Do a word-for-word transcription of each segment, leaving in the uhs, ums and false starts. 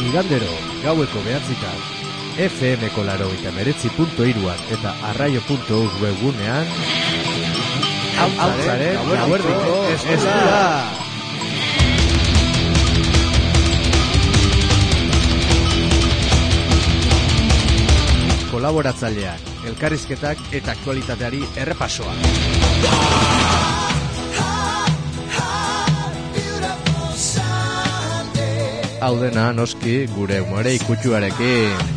igandero, gaueko behatzitan, F M-ko laurogeita hemeretzi puntu hiruan eta arraio puntu eus webgunean, hautzaren gauerdiko ez da. Kolaboratzaileak, elkarrizketak eta aktualitateari errepasoa. Hau dena, noski, gure umore ikutsuarekin.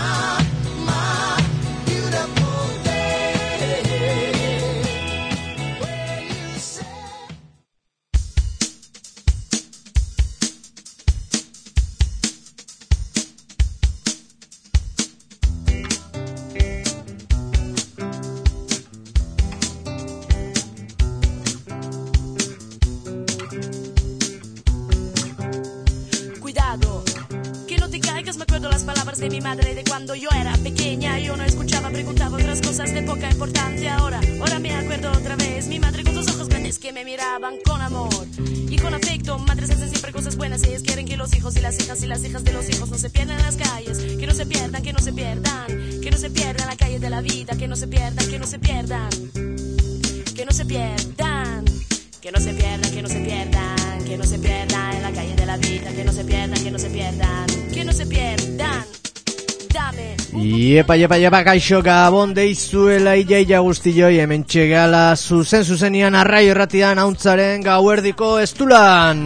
Iepa, iepa, iepa, kaixo gabon deizuela iaia guztioi, hemen txegala zuzen zuzenian arraio erratian hauntzaren gauerdiko estulan.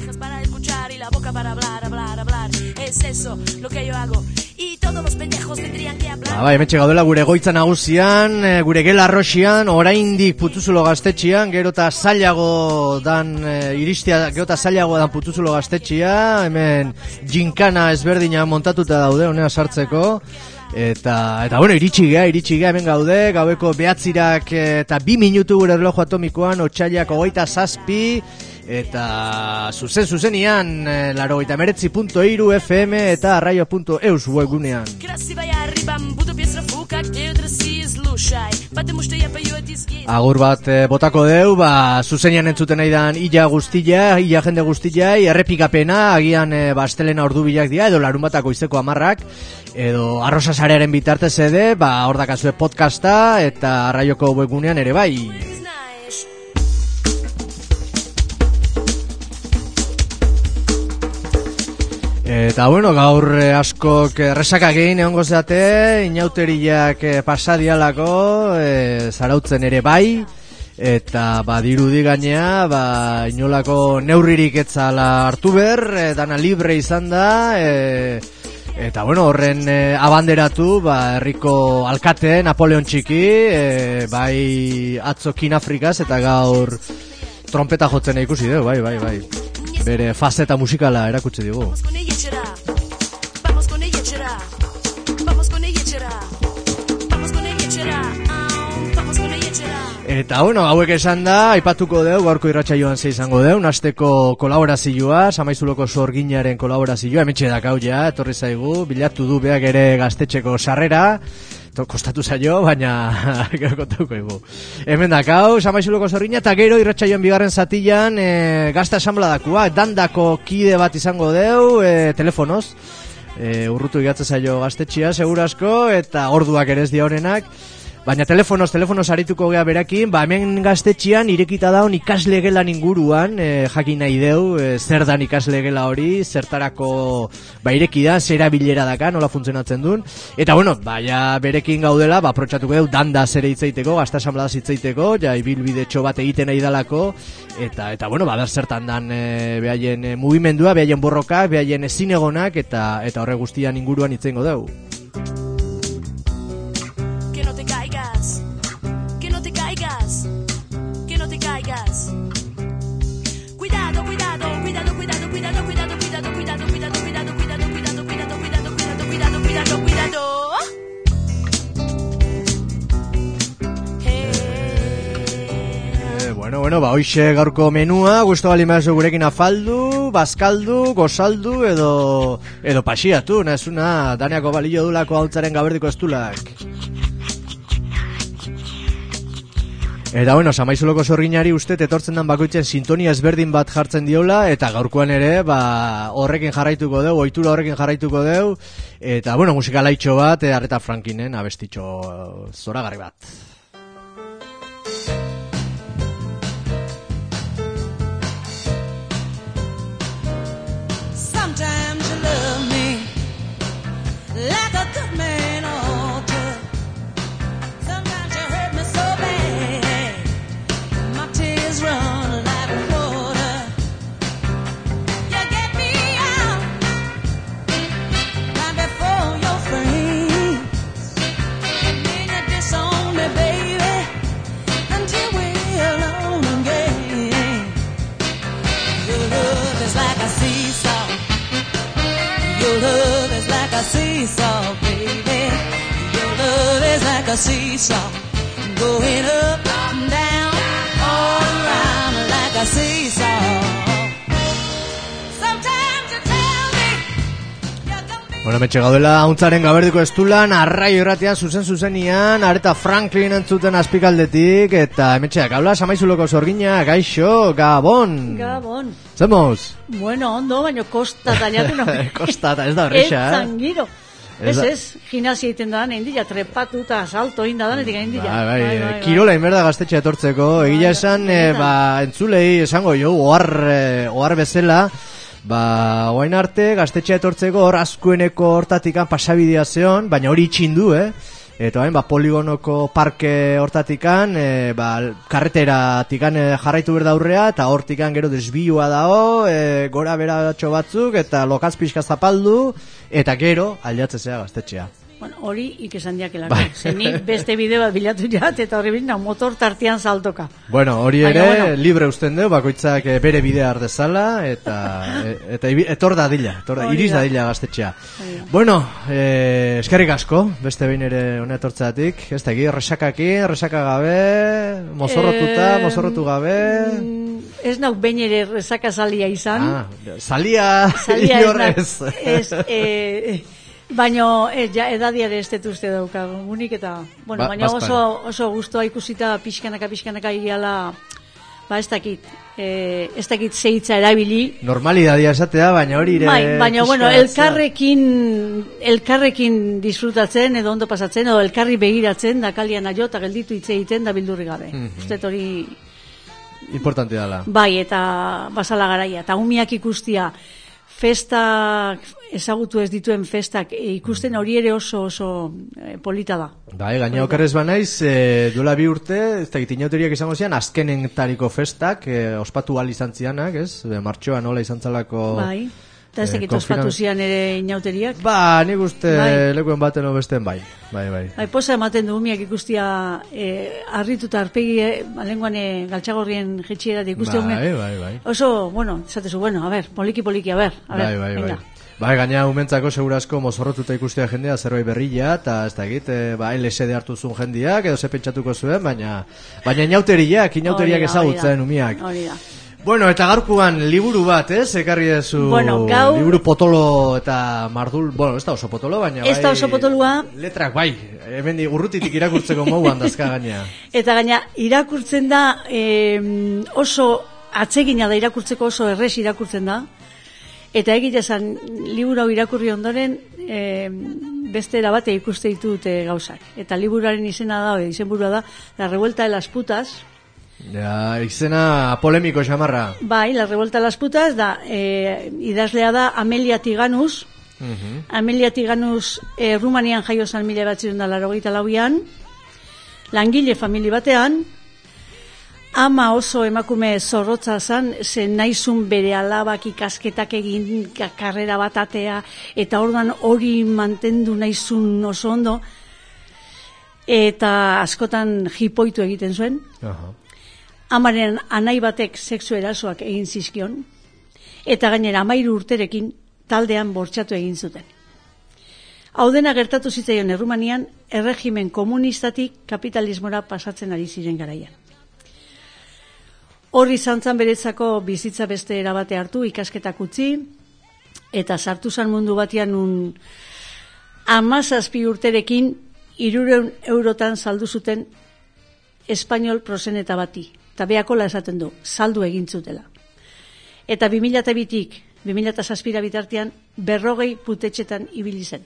Ba, bai, hemen txegaduela gure goitza nagusian, gure gela arroxian, oraindik Putuzulo gaztetxian, gero eta zailago dan, iristia, gero eta zailago dan Putuzulo gaztetxia, hemen ginkana ezberdina montatuta daude, honea sartzeko. Eta, eta bueno, iritsi gea, iritsi gea hemen gaude, gaueko behatzirak eta bi minutu gure erloju atomikoan, otsailak hogeita zazpi, eta zuzen zuzenian, laurogeita hemeretzi puntu hiru F M eta arraio puntu eus webgunean. Agur bat eh, botako deu, ba, zuzenian entzuten nahi dan illa guztia, illa jende guztia, errepikapena, agian eh, bastelena ordubilak dira, edo larun batako izteko amarrak, edo arrosasarearen bitartez ede, ba, hor dakazue podcasta, eta arraioko webgunean ere bai. Eta bueno, gaur eh, askok erresakak egin egongo zeate, inauteriak eh, pasadialako, eh, zarautzen ere bai, eta ba, dirudi gainea, ba, inolako neurririk etzala hartu ber, eh, dana libre izan da, eh, eta bueno, horren eh, abanderatu, ba, herriko alkate, Napoleon Txiki, eh, bai atzokin Afrikaz, eta gaur trompeta jotzen ikusi dugu, bai, bai, bai. Bere faceta musikala erakutsi digu. Eta bueno, hauek esan da, aipatuko deu, gaurko irratsaioan ze izango deu, asteko kolaborazioa, Samaizuloko sorginaren kolaborazioa, hementxe dakau ja, etorri zaigu, bilatu du beak ere gaztetxeko sarrera, kostatu zaio, baina gero kontauko egu. Hemen dakau, Samaizuloko sorgina, eta gero irratsaioan bigarren zatilan e, gazta asanbladakua, dandako kide bat izango deu, e, telefonoz, e, urrutu egatzen zaio gaztetxia, segurasko, eta orduak ere ez dia honenak, baina telefonoz, telefonoz arituko gea berakin, ba hemen gaztetxian irekita daun ikasle gelan inguruan, e, jakin nahi deu, e, zer dan ikasle gela hori, zertarako ba ireki da, zera bilera daka, nola funtzionatzen duen, eta bueno, baina berekin gaudela, ba aprotxatuko deu, danda zere hitzaiteko, gazta asanbladaz hitzaiteko, ja ibilbidetxo bat egiten nahi dalako, eta, eta bueno, ba ber zertan dan e, behaien e, mugimendua, behaien borrokak, behaien ezinegonak, eta, eta horre guztian inguruan hitzengo deu. Bueno, bueno, ba, hoxe gaurko menua, gusto bali mazu gurekin afaldu, bazkaldu, gozaldu, edo, edo pasiatu, nazuna, Daniako balillo dulako hautzaren gaberdiko estulak. Eta bueno, Samaizuloko sorginari uste etortzen den bakoitzen sintonia ezberdin bat jartzen diola, eta gaurkoan ere, ba, horrekin jarraituko deu, ohitura horrekin jarraituko deu, eta bueno, musikalaitxo bat, Aretha Franklinen abestitxo zoragarri bat. Sometimes you love me like a good man ought to. Sometimes you hurt me so bad, my tears run like water. You get me out right before your friends, and then you disown me, baby, until we're alone again. Your love is like a seesaw. Your love is like a seesaw, baby. Your love is like a seesaw, going up and down, all around like a seesaw. Sometimes you tell me you're gonna be... Bueno, metxe gaudela hauntzaren gaberdiko estulan, arrai erratean zuzen zuzenian, Aretha Franklin entzuten azpikaldetik, eta emetxeak habla, Samaizuloko sorgina, gaixo, Gabon. Gabon. Zemoz? Bueno, ondo, baina kosta tailatu no. Kosta, ez da horreixa, eh? Ez zangiro. Ez da... ez, gimnasia egiten da, egin dila, trepatu eta salto egin da, danetik egin dila. Bai, bai, bai, bai. Kirola inberda gaztetxea etortzeko, bai, egia esan, e, ba, entzulei esango jo, ohar, e, ohar bezala, ba, oain arte, gaztetxea etortzeko hor azkueneko hortatikan pasabidea zeon, baina hori itxindu, eh? Eta bain, ba, poligonoko parke hortatikan, e, ba, karreteratikan e, jarraitu berda aurrea, eta hortikan gero desbioa dago, e, gora beratxo batzuk, eta lokaz pixka zapaldu, eta gero aldatzea gaztetxea. Bueno, hori ikesan diakelako. Bai. Zeni beste bide bat bilatu jat, eta horri bilina motor tartian saltoka. Bueno, hori ere, Baina, bueno, libre usten deu, bakoitzak bere bidea ardezala, eta, eta etor da dila, etor da, iriz da dila gaztetxea. Oida. Bueno, eh, eskerrik asko, beste behin ere hona etortzeatik, ez da egi, resakaki, resaka gabe, mozorrotuta, eh, mozorrotu gabe... Ez nauk behin ere resaka salia izan. Ah, salia, salia inorrez. Ez, eh... Baina ez, ja, edadiare ez detuzte daukagu, unik eta, bueno, ba, baina oso, oso guztua ikusita pixkanaka, pixkanaka iala, ba ez dakit, e, ez dakit zeitza erabili. Normalidadia esatea, baina hori ere... Bai, baina, bueno, elkarrekin, elkarrekin disfrutatzen, edo ondo pasatzen, edo elkarri begiratzen, da kalian aio, eta gelditu hitz egiten, da bildurri gabe. Mm-hmm. Ustet hori... Importante dala. Bai, eta basala garaia, eta umiak ikustia, festak ezagutu ez dituen festak e, ikusten hori ere oso oso e, polita da. Bai, gaina okarrez banaiz, e, duela bi urte, ez da gitinauteriak izango zian, azkenentariko festak, e, ospatu al izan zianak, ez? E, martxoa nola izan zalako... Bai, eta ez dakit ospatu zian ere inauteriak. Ba, nik uste bai. Lekuen baten o besten bai. Bai, bai. Bai, posa ematen du umiak ikustia e, arrituta arpegi, e, alenguan e, galtxagorrien jetxiera de ikuste bai, bai, bai, bai. Oso, bueno, esatezu, bueno, a ver, poliki poliki, a ver, a ver, bai, bai, venga. Bai. Bai, gaina umentzako segurazko mozorrotuta ikustea jendea zerbait berrila, eta ez da egit, e, ba, L S D hartu zuen jendiak, edo ze pentsatuko zuen, baina baina inauteriak, inauteriak ezagutzen umiak. Hori da. Bueno, eta gaurkoan liburu bat, ez? Ekarri dezu bueno, gau... liburu potolo eta mardul, bueno, ez da oso potolo, baina bai... Ez da oso potoloa... Letrak, bai, hemen urrutitik irakurtzeko moguan dazka gaina. Eta gaina, irakurtzen da, eh, oso atsegina da irakurtzeko, oso errez irakurtzen da, eta egite esan, liburu hau irakurri ondoren, eh, beste erabate ikuste ditut eh, gauzak. Eta liburuaren izena da, izenburua da, La Revuelta de las Putas. Ja, izena polemiko xamarra. Bai, La Revuelta de las Putas da, eh, idazlea da Amelia Tiganus. Uh-huh. Amelia Tiganus eh, Rumanian jaio zan mila batzirun da larogeita lauian, langile famili batean, ama oso emakume zorrotza zan, zen naizun bere alabak ikasketak egin karrera bat atea, eta orduan hori mantendu naizun oso ondo, eta askotan jipoitu egiten zuen. Uh-huh. Amaren anai batek sexu erasoak egin zizkion, eta gainera amairu urterekin taldean bortxatu egin zuten. Hau dena gertatu zitzaion Errumanian, erregimen komunistatik kapitalismora pasatzen ari ziren garaian. Horri zantzan beretzako bizitza beste erabate hartu, ikasketak utzi, eta sartu zan mundu batean un hamazazpi urterekin hirureun eurotan saldu zuten espainol proseneta bati. Eta beakola esaten du, saldu egin zutela. Eta bi mila bitik, bi mila zazpira bitartean, berrogei putetxetan ibili zen.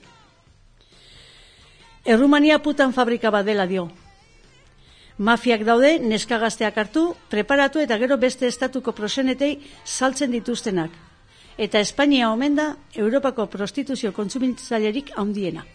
Errumania putan fabrika bat dela dio. Mafiak daude, neska gazteak hartu, preparatu eta gero beste estatuko prosenetei saltzen dituztenak. Eta Espainia omen da Europako prostituzio kontsumitzailerik handiena.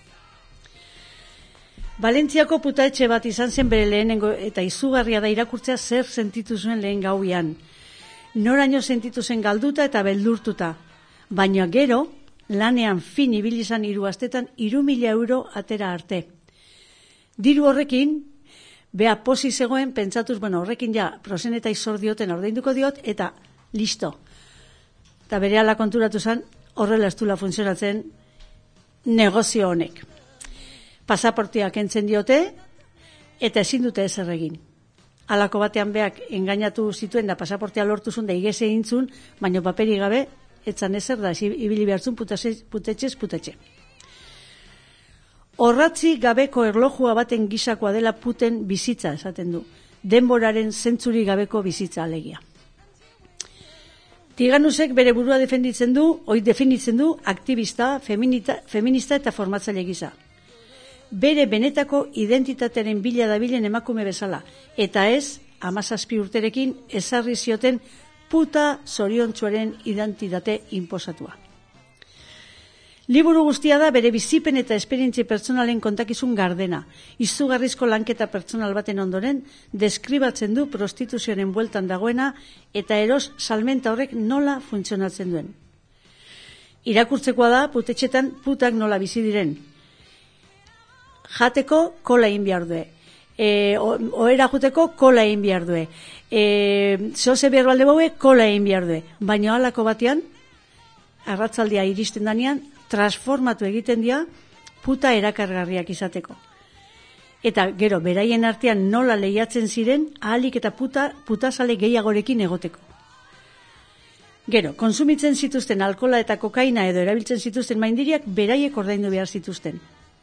Valentziako putatxe bat izan zen bere lehenengo eta izugarria da irakurtzea zer sentitu zuen lehen gauian. Noraino sentitu zen galduta eta beldurtuta. Baina gero, lanean fin ibili izan hiru astetan hiru mila euro atera arte. Diru horrekin, bea posi zegoen, pentsatuz, bueno, horrekin ja, proseneta izor dioten ordainduko diot, eta listo. Eta berehala konturatu zen, horrela ez duela funtzionatzen negozio honek. Pasaportia kentzen diote, eta ezin dute ezer egin. Halako batean beak engainatu zituen da pasaportia lortu zuen da igese egin zuen, baina paperi gabe, etzan ezer da, ibili behartzun putetxez putetxe. Horratzi gabeko erlojua baten gisakoa dela puten bizitza, esaten du. Denboraren zentzuri gabeko bizitza alegia. Tiganusek bere burua defenditzen du, oi definitzen du, aktivista, feminita, feminista eta formatzaile gisa. Bere benetako identitatearen bila dabilen emakume bezala, eta ez, hamazazpi urterekin, ezarri zioten puta zoriontsuaren identitate inposatua. Liburu guztia da bere bizipen eta esperientzia pertsonalen kontakizun gardena. Izugarrizko lanketa pertsonal baten ondoren, deskribatzen du prostituzioaren bueltan dagoena eta eros salmenta horrek nola funtzionatzen duen. Irakurtzekoa da putetxetan putak nola bizi diren. Jateko kola egin behar due. E, oera juteko kola egin behar due. E, Zoze behar balde baue kola egin behar due. Baina halako batean, arratzaldia iristen danean, transformatu egiten dira puta erakargarriak izateko. Eta gero, beraien artean nola lehiatzen ziren, ahalik eta puta, putasale gehiagorekin egoteko. Gero, konsumitzen zituzten alkola eta kokaina edo erabiltzen zituzten maindiriak beraiek ordaindu behar zituzten.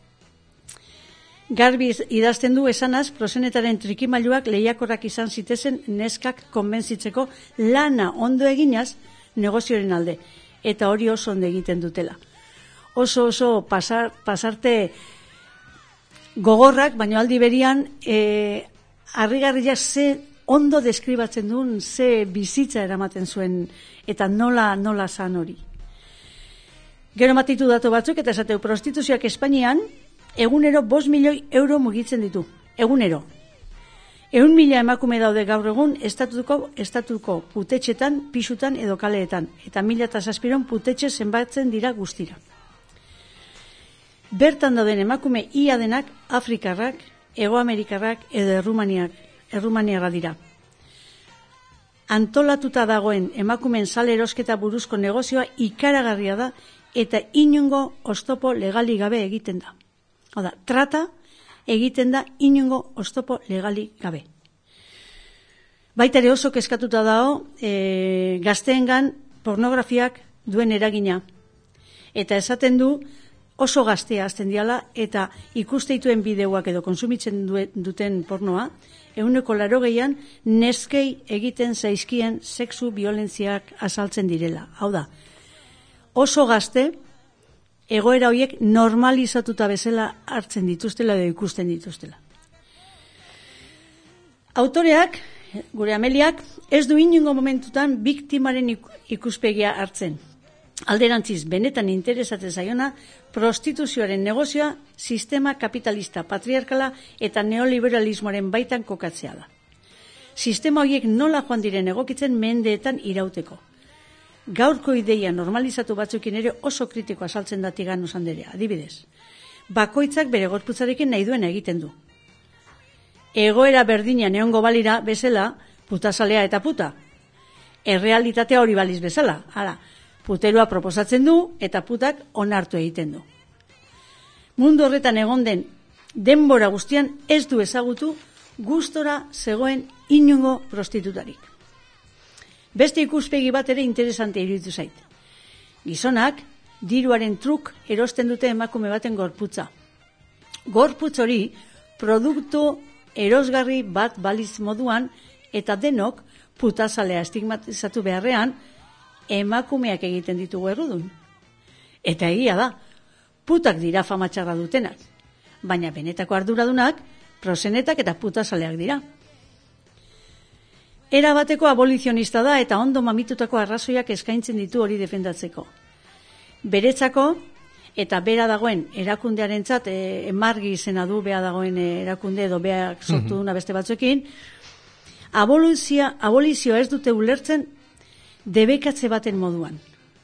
Garbi idazten du esanaz, prosenetaren trikimailuak lehiakorrak izan zitezen neskak konbentzitzeko lana ondo eginaz negozioaren alde. Eta hori oso ondo egiten dutela. Oso oso pasar, pasarte gogorrak, baina aldi berian e, harrigarriak ze ondo deskribatzen duen, ze bizitza eramaten zuen, eta nola, nola zan hori. Gero matitu datu batzuk, eta esateu, prostituzioak Espainian, egunero bost milioi euro mugitzen ditu. Egunero. Egun mila emakume daude gaur egun estatuko, estatuko putetxetan, pisutan edo kaleetan, eta mila eta zazpiron putetxe zenbatzen dira guztira. Bertan dauden emakume ia denak Afrikarrak, Egoamerikarrak edo Errumaniak, Errumaniarra dira. Antolatuta dagoen emakumeen sale erosketa buruzko negozioa ikaragarria da eta inungo oztopo legali gabe egiten da. Oda, trata egiten da inungo oztopo legali gabe. Baita ere oso kezkatuta dago e, gazteengan pornografiak duen eragina. Eta esaten du oso gaztea azten diala eta ikusteituen bideoak edo konsumitzen duten pornoa, ehuneko larogeian neskei egiten zaizkien sexu violentziak azaltzen direla. Hau da, oso gazte egoera horiek normalizatuta bezala hartzen dituztela edo ikusten dituztela. Autoreak, gure Ameliak, ez du inungo momentutan biktimaren ikuspegia hartzen. Alderantziz, benetan interesatzen zaiona, prostituzioaren negozioa sistema kapitalista, patriarkala eta neoliberalismoaren baitan kokatzea da. Sistema horiek nola joan diren egokitzen mendeetan irauteko. Gaurko ideia normalizatu batzukin ere oso kritiko asaltzen da Tiganus anderea, adibidez. Bakoitzak bere gorputzarekin nahi duena egiten du. Egoera berdina neongo balira bezala, putazalea eta puta. Errealitatea hori baliz bezala, hala. Puterua proposatzen du eta putak onartu egiten du. Mundu horretan egon den denbora guztian ez du ezagutu gustora zegoen inungo prostitutarik. Beste ikuspegi bat ere interesante iruditu zait. Gizonak diruaren truk erosten dute emakume baten gorputza. Gorputz hori produktu erosgarri bat baliz moduan, eta denok putazalea estigmatizatu beharrean, emakumeak egiten ditugu errudun. Eta egia da, putak dira famatxarra dutenak, baina benetako arduradunak, prosenetak eta putazaleak dira. Era bateko abolizionista da eta ondo mamitutako arrazoiak eskaintzen ditu hori defendatzeko. Beretzako, eta bera dagoen erakundearentzat, e, emargi izena du bea dagoen erakunde edo beak sortu duna beste batzuekin, abolizioa, abolizioa ez dute ulertzen debekatze baten moduan.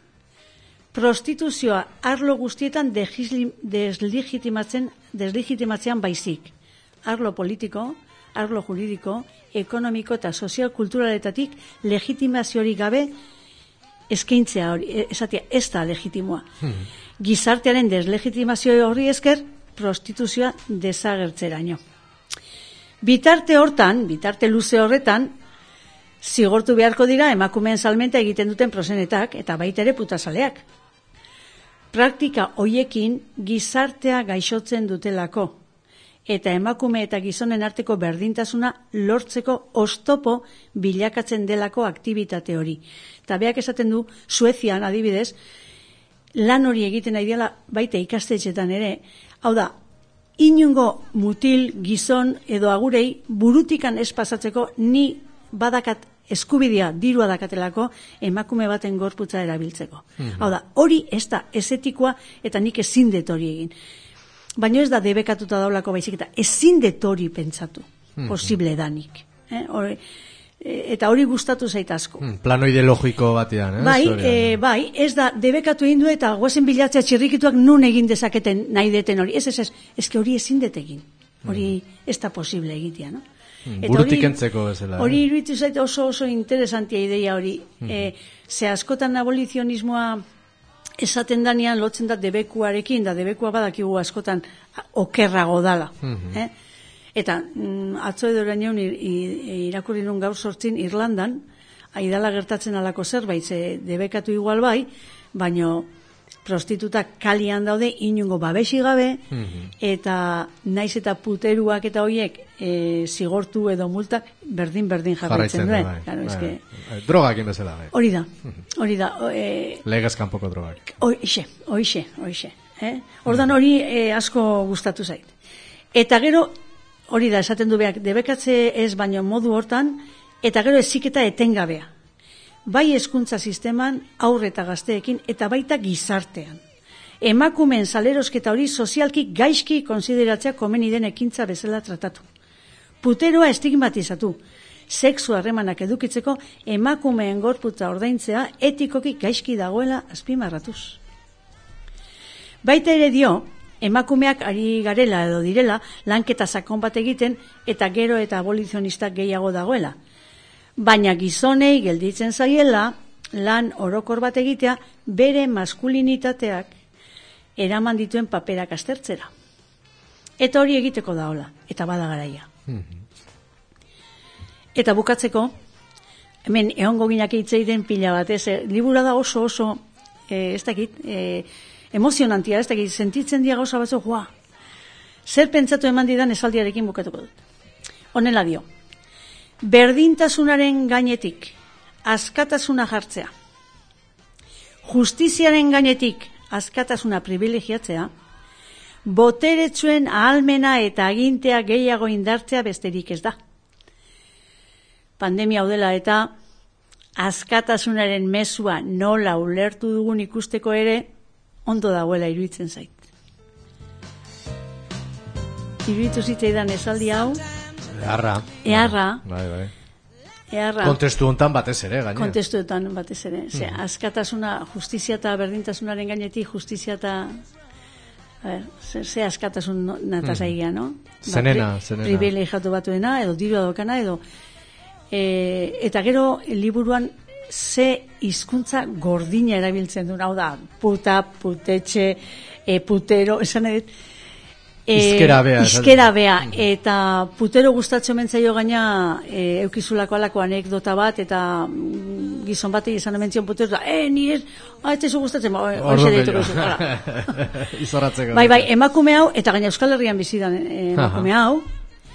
Prostituzioa arlo guztietan deslegitimatzen, deslegitimatzean baizik. Arlo politiko, arlo juridiko, ekonomiko eta sozial-kulturaletatik legitimaziorik gabe eskaintzea hori, esatia, ez da legitimoa. Hmm. Gizartearen deslegitimazio horri esker, prostituzioa desagertzeraino. Bitarte hortan, bitarte luze horretan, zigortu beharko dira emakumeen salmenta egiten duten prosenetak eta baita ere putazaleak. Praktika hoiekin gizartea gaixotzen dutelako eta emakume eta gizonen arteko berdintasuna lortzeko oztopo bilakatzen delako aktibitate hori. Eta beak esaten du, Suezian adibidez, lan hori egiten nahi dela baita ikastetxetan ere, hau da, inungo mutil, gizon edo agurei burutikan ez pasatzeko ni badakat eskubidea dirua dakatelako emakume baten gorputza erabiltzeko. Mm-hmm. Hau da, hori ez da ezetikoa eta nik ezin dut hori egin. Baina ez da debekatuta daulako baizik eta ezin dut hori pentsatu, mm-hmm. posible danik. Eh? Hori, eta hori gustatu zait asko. Hmm, plano ideologiko batean, eh? Bai, e, bai, ez da debekatu egin du eta guazen bilatzea txirrikituak nun egin dezaketen nahi deten hori. Ez, ez, ez, ez que hori ezin dut egin. Hori mm. ez da posible egitea, no? Mm, burutik entzeko bezala. Hori eh? iruditu zait oso oso interesantia ideia hori. Mm. E, ze askotan abolizionismoa esaten danean lotzen da debekuarekin, da debekua badakigu askotan okerrago dala. Mm-hmm. Eh? Eta mm, atzo edo eraino irakurri nun gaur sortzin Irlandan, aidala gertatzen alako zerbait, ze debekatu igual bai, baino prostitutak kalian daude inungo babesi gabe, mm-hmm. eta naiz eta puteruak eta hoiek e, zigortu edo multak berdin-berdin jarraitzen duen. Bai, claro, bai, eske... bai. Drogak indezela. Bai. Hori da, hori da. E, Legez kanpoko drogak. Hoixe, hoixe, hoixe. Eh? Ordan hori e, asko gustatu zait. Eta gero, hori da, esaten du beak, debekatze ez baino modu hortan, eta gero eziketa etengabea. Bai hezkuntza sisteman, aurre eta gazteekin, eta baita gizartean. Emakumeen salerosketa hori sozialki gaizki konsideratzea komeni den ekintza bezala tratatu. Puteroa estigmatizatu, sexu harremanak edukitzeko emakumeen gorputza ordaintzea etikoki gaizki dagoela azpimarratuz. Baita ere dio, emakumeak ari garela edo direla lanketa sakon bat egiten eta gero eta abolizionistak gehiago dagoela. Baina gizonei gelditzen zaiela lan orokor bat egitea bere maskulinitateak eraman dituen paperak aztertzera. Eta hori egiteko da hola, eta bada garaia. Mm-hmm. Eta bukatzeko, hemen egongo ginak hitz egiten pila bat, ez, libura da oso oso, eh, ez dakit, eh, emozionantia, ez dakit, sentitzen dia gauza batzu, joa, zer pentsatu eman didan esaldiarekin bukatuko dut. Honela dio, berdintasunaren gainetik askatasuna jartzea, justiziaren gainetik askatasuna privilegiatzea, boteretsuen ahalmena eta agintea gehiago indartzea besterik ez da. Pandemia hau dela eta askatasunaren mezua nola ulertu dugun ikusteko ere ondo dagoela iruditzen zait. Iruditu zitzaidan esaldi hau, Eharra. Eharra. Bai, bai. Eharra. Kontestu hontan batez ere, gainera. Kontestu hontan batez ere. Ze, mm. askatasuna, justizia eta berdintasunaren gainetik, justizia eta... A ver, ze, ze askatasun nataz mm. aigia, no? Zenena, ba, zenena. Privilegiatu batuena, edo dirua dokana, edo... E, eta gero, liburuan, ze hizkuntza gordina erabiltzen du, hau da, puta, putetxe, e, putero, esan edo... E, izkera bea. Izkera bea, eta putero gustatzen mentzaio gaina e, eukizulako alako anekdota bat, eta mm, gizon bat egizan ementzion putero, e, ni ez, ah, ez tezu gustatzen, hori dituko izu, Izorratzeko. Bai, bai, emakume hau, eta gaina Euskal Herrian bizidan emakume hau,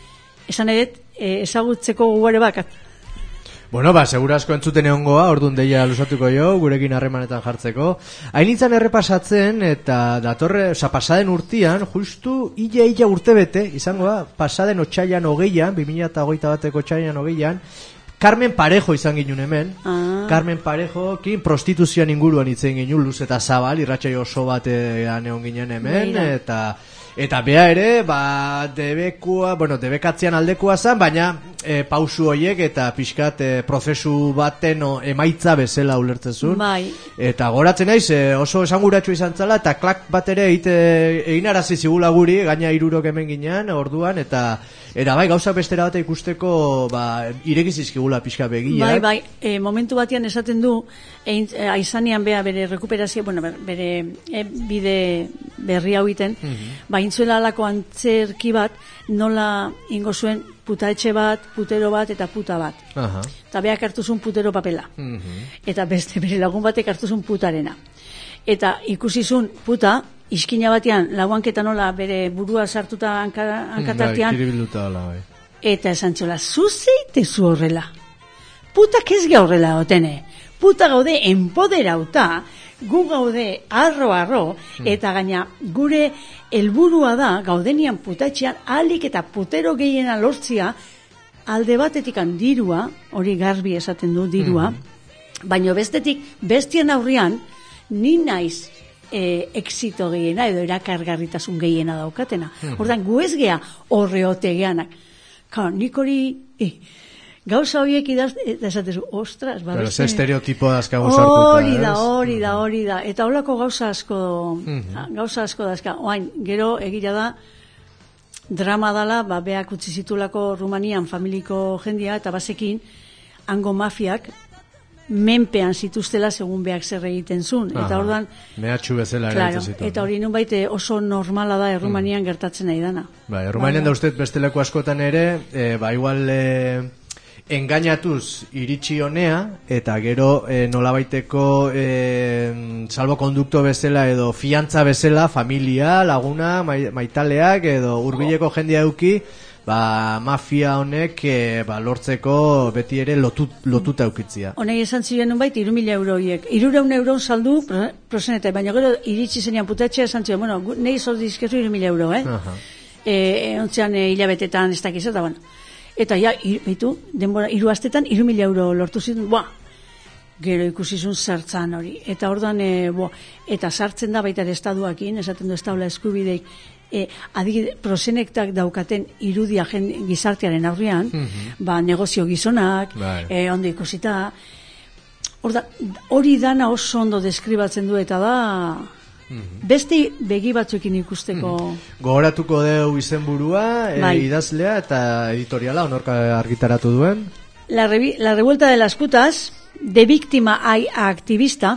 esan edet, e, ezagutzeko gugare bakat. Bueno, ba, segurazko entzuten egongoa, orduan deia lusatuko jo, gurekin harremanetan jartzeko. Hain nintzen errepasatzen, eta datorre, oza, pasaden urtian, justu, illa, illa urte bete, izangoa, pasaden otxailan hogeian, bi mila hogeita bateko otxailan hogeian, Carmen Parejo izan ginen hemen. Ah. Carmen Parejo, kin prostituzioan inguruan itzen ginen, luz eta zabal, irratsaio oso batean egon ginen hemen, Mira. eta... Eta bea ere, ba, debekua, bueno, debekatzean aldekoa zen, baina e, pausu horiek eta pixkat e, prozesu baten o, emaitza bezala ulertzezun. Bai. Eta goratzen naiz, e, oso esanguratxo izan zala, eta klak bat ere egin arazi zigula guri, gaina hirurok hemen ginean, orduan, eta era bai, gauzak bestera bat ikusteko, ba, iregizizkigula pixka begiak. Bai, bai, e, momentu batean esaten du, e, aizanean bea bere rekuperazio, bueno, bere e, bide berri hau iten, mm-hmm. ba, intzuela alako antzerki bat, nola ingo zuen putaetxe bat, putero bat eta puta bat. Aha. Eta beak hartuzun putero papela. Mm-hmm. Eta beste bere lagun batek hartuzun putarena. Eta ikusizun puta, iskina batean, laguanketa nola bere burua sartuta hankatartean. Bai, eta esan txola, zuzeite zu horrela. Putak ez gaurrela otene. Puta gaude enpoderauta, gu gaude arro-arro, eta gaina gure helburua da, gaudenian putatxean, alik eta putero gehiena lortzia, alde batetik dirua, hori garbi esaten du dirua, mm-hmm. baina bestetik, bestien aurrian, ni naiz e, exito gehiena, edo erakargarritasun gehiena daukatena. Mm-hmm. Hortan, gu ez gea horreote geanak. Ka, nik hori... Eh, gauza horiek idaz, eta esatezu, ostras, ba, beste... Pero estereotipo dazkago sartuta, hori da, hori da, hori da. Eta holako gauza asko, mm-hmm. gauza asko dazka. Oain, gero, egira da, drama dala, ba, beak utzi zitulako Rumanian familiko jendia, eta bazekin, hango mafiak, menpean zituztela segun beak zer egiten zuen. Eta orduan... Mehatxu bezala claro, egiten zituen. Eta hori nun baite oso normala da Errumanian mm. gertatzen nahi dana. Ba, Errumanian da ustez besteleko askotan ere, e, ba, igual... E, engainatuz iritsi honea eta gero e, nolabaiteko e, salbokondukto bezala edo fiantza bezala familia, laguna, maitaleak edo hurbileko jendia eduki, ba, mafia honek e, ba, lortzeko beti ere lotut, lotuta eukitzia. Honei esan ziren nunbait, iru mila euroiek. Irureun euron saldu proseneta, baina gero iritsi zenean putatxea esan ziren, bueno, nahi zor dizkezu iru mila euro, eh? Uh-huh. E, ontzean e, hilabetetan ez dakiz, eta bueno. Eta ja, behitu, denbora, iru astetan, iru mila euro lortu ziren, boa, gero ikusizun sartzan hori. Eta orduan, e, boa, eta sartzen da baita estaduakin, esaten du estaula eskubideik, e, adik, prosenektak daukaten irudia jen, gizartearen aurrean, mm-hmm. ba, negozio gizonak, e, ondo ikusita, orda, hori dana oso ondo deskribatzen du, eta da... Mm-hmm. Beste begi batzuekin ikusteko mm-hmm. Gogoratuko deu izenburua e, bai. Idazlea eta editoriala honorka argitaratu duen La, revi, la revuelta de las putas de víctima hay a activista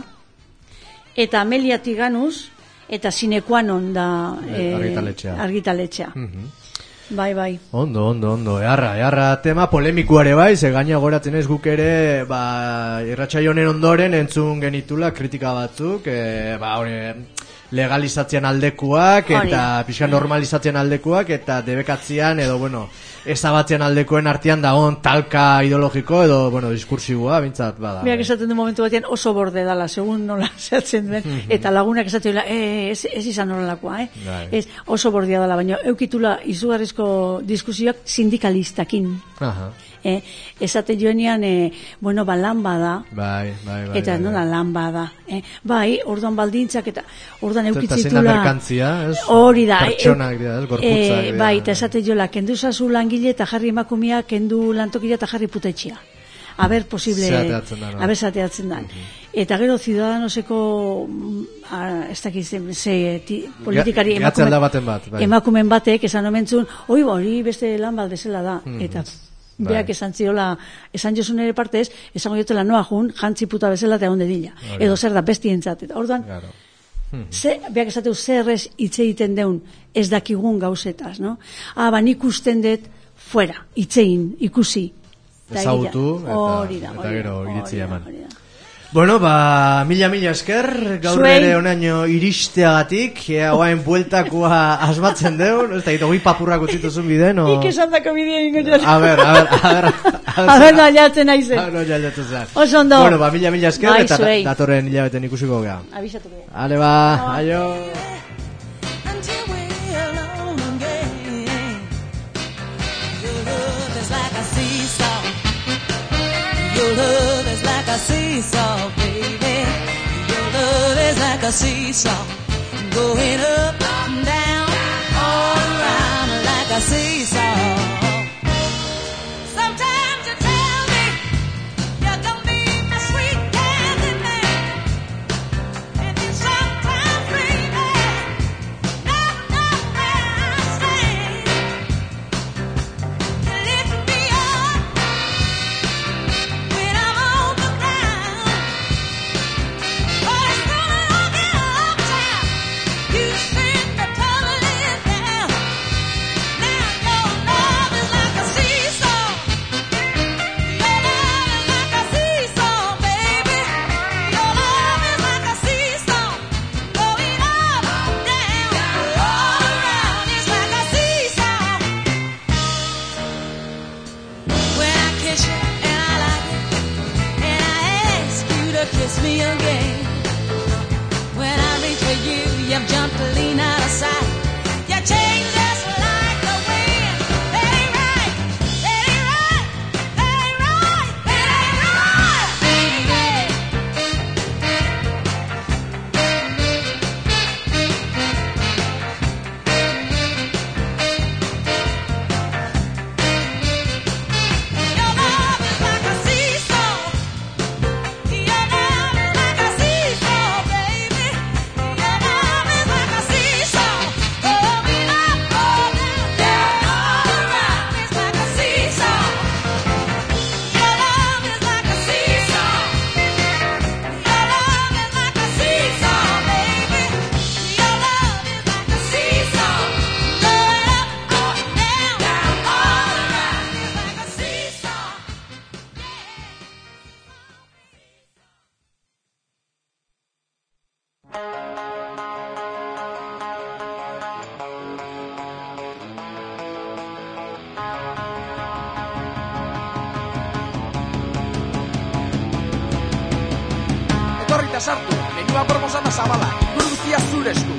eta Amelia Tiganus eta sine qua non da e, argitaletxea, argitaletxea. Mm-hmm. Bai, bai. Ondo, ondo, ondo. Earra, earra tema polemikuare bai, ze gaina goratzen ez guk ere, ba, irratsaio honen ondoren entzun genitula kritika batzuk, e, ba, hori, legalizatzean aldekuak, eta pixka normalizatzean aldekuak, eta debekatzean, edo, bueno, ezabatzean aldekoen artean dagoen talka ideologiko, edo, bueno, diskursiboa, bintzat, bada. Biak esaten du momentu batean oso borde dala, segun nola zehatzen duen, mm-hmm. eta lagunak esaten dula, e, ez, ez izan horrelakoa, eh? Bai. Ez, oso bordea dala, baina eukitula izugarrizko diskusioak sindikalistakin. Aha. Eh, esate joenean, eh, bueno, ba, lan bada. Bai, bai, bai. Eta bai, nola bai. lan bada. Eh? Bai, orduan baldintzak eta orduan eukitzitula. Eta zein da merkantzia, ez? Hori da. Pertsonak dira, ez? Gorputzak eh, bai, eta esate joela, kendu zazu langile eta jarri emakumia, kendu lantokila eta jarri putetxia. A ber, posible... Zeateatzen da, no? A ber, zeateatzen da. Uh-huh. Eta gero, Ciudadanoseko a, ez dakiz, ze ti, politikari Ga, emakumen, bat, bai. emakumen batek, esan omentzun, oi, hori beste lan baldezela da. Uh-huh. Eta... Beak bai. Esan ziola, esan josun ere partez, esango jotela noa jun, jantzi puta bezala eta onde dila. Ori. Edo zer da, bestientzat. Eta orduan, claro. hmm. ze, beak esateu zer ez hitz egiten deun ez dakigun gauzetaz, no? Ah, ban ikusten dut, fuera, hitzein, ikusi. Ezagutu, eta, eta gero iritzi eman. Bueno, ba, mila mila esker, gaur ere onaino iristeagatik, oain bueltakoa asmatzen deu, ez da, hori papurrak utzituzun bide, no? Ik esan dako bidea ingo jaz. A ber, a ber, a ber. A ber, no aliatzen aizen. A ber, no aliatzen zan. Oso ondo. Bueno, ba, mila mila esker, eta datorren hilabeten ikusiko gea. Abisatu gea. Ale, ba, aio. Your love is like a seesaw, baby. Your love is like a seesaw, going up and down, all around like a seesaw. Sometimes you tell me you don't need my sweet candy man, and then sometimes, baby, never know where I stand. You lift me up when I'm on the ground. Oh, it's gonna all get uptown. You send me tumbling down. Now your love is like a seesaw. Your love is like a seesaw, baby. Your love is like a seesaw, going up, down, all around. It's like a seesaw. When I kiss you and I like it, and I ask you to kiss me again. When I reach for you, you've jumped to lean out of sight. You change just like the wind. That ain't right. That ain't right. That ain't right. That ain't right, baby. Your love is like a seesaw. Your love is like a seesaw, baby. Your love is like a seesaw, going up, all down, down, all around. It's like a seesaw. Your love is like a seesaw. Your love is like a seesaw, baby. Your love is like a seesaw, going up, all down, down, all around. It's like a seesaw. Etorri eta sartu, menua proposama zabala, gure guztia zure esku.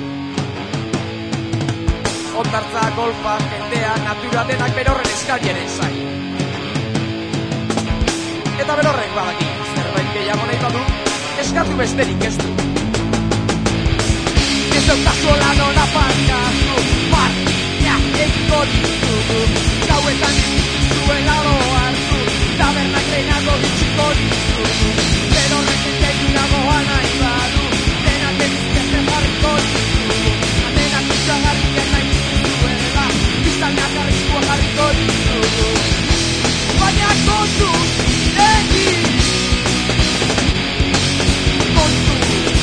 Ondartza, golfa, jendea, natura denak berorren eskariaren zain. Eta berorrek badaki, zerbait gehiago nahi badu, eskatu besterik ez du. Ez daukazu lan ona parkatu, partia egiko ditugu. Gauetan zuen laro hartu, tabernak lehenago bitxiko ditugu. Berorrek eginagoa nahi badu, denak edizkezen jarriko ditugu. Denak utxagarriak nahi dituzuela, biztanak arriskua jarriko ditugu. Baina kontu, egin! Kontu!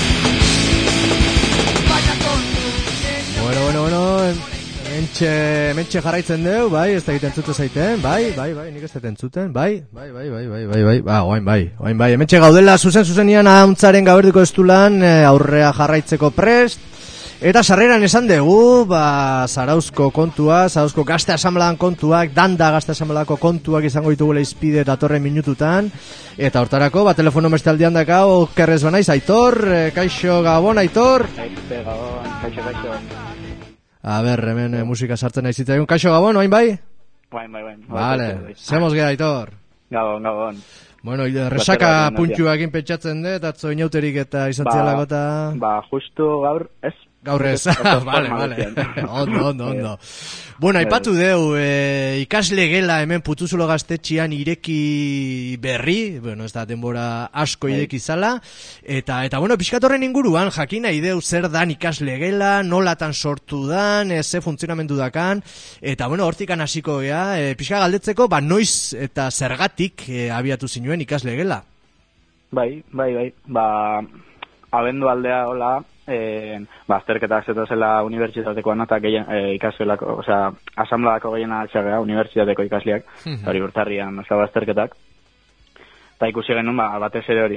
Baina kontu, egin! Bueno, bueno, bueno, mentxe, mentxe jarraitzen deu, bai, ez da egiten zute zaiten, bai, bai, bai, nik ez da zuten, bai, bai, bai, bai, bai, bai, bai, ba, oain bai, oain bai, mentxe gaudela zuzen zuzenian ahuntzaren gaberduko estulan, e, aurrea jarraitzeko prest, eta sarreran esan dugu, ba, Zarauzko kontua, Zarauzko gazte asamblean kontuak, danda gazte asambleako kontuak izango ditugula izpide datorren minututan, eta hortarako, ba, telefono mestaldian dakau, kerrez banaiz, Aitor, e, kaixo Gabon, Aitor. Kaixo Gabon, kaixo, kaixo. A ber, hemen eh, musika sartzen nahi zitzaigun. Kaixo Gabon, oain bai? Bain, bai, bain. Vale, semos gea, Aitor. Gabon, Gabon. Bueno, resaka puntuakin pentsatzen dut, atzo inauterik eta izan zialako eta... Ba, justu gaur, ez? Gaur ez, vale, vale. Ondo, ondo, ondo. Bueno, aipatu deu, e, ikasle gela hemen Putuzulo gaztetxian ireki berri, bueno, ez da denbora asko ireki zala, eta, eta bueno, pixkatorren inguruan, jakin nahi deu zer dan ikasle gela, nolatan sortu dan, e, ze funtzionamendu dakan, eta bueno, hortikan hasiko gea, e, pixka galdetzeko, ba, noiz eta zergatik e, abiatu zinuen ikasle gela. Bai, bai, bai, ba, abendu aldea, hola, Eh, ba, azterketak zetozela unibertsitatekoan eta gehien eh, ikasgelako, osea, asambladako gehiena atxagea, unibertsitateko ikasleak, hori urtarrian, osea, azterketak. Eta ikusi genuen, ba, batez ere hori,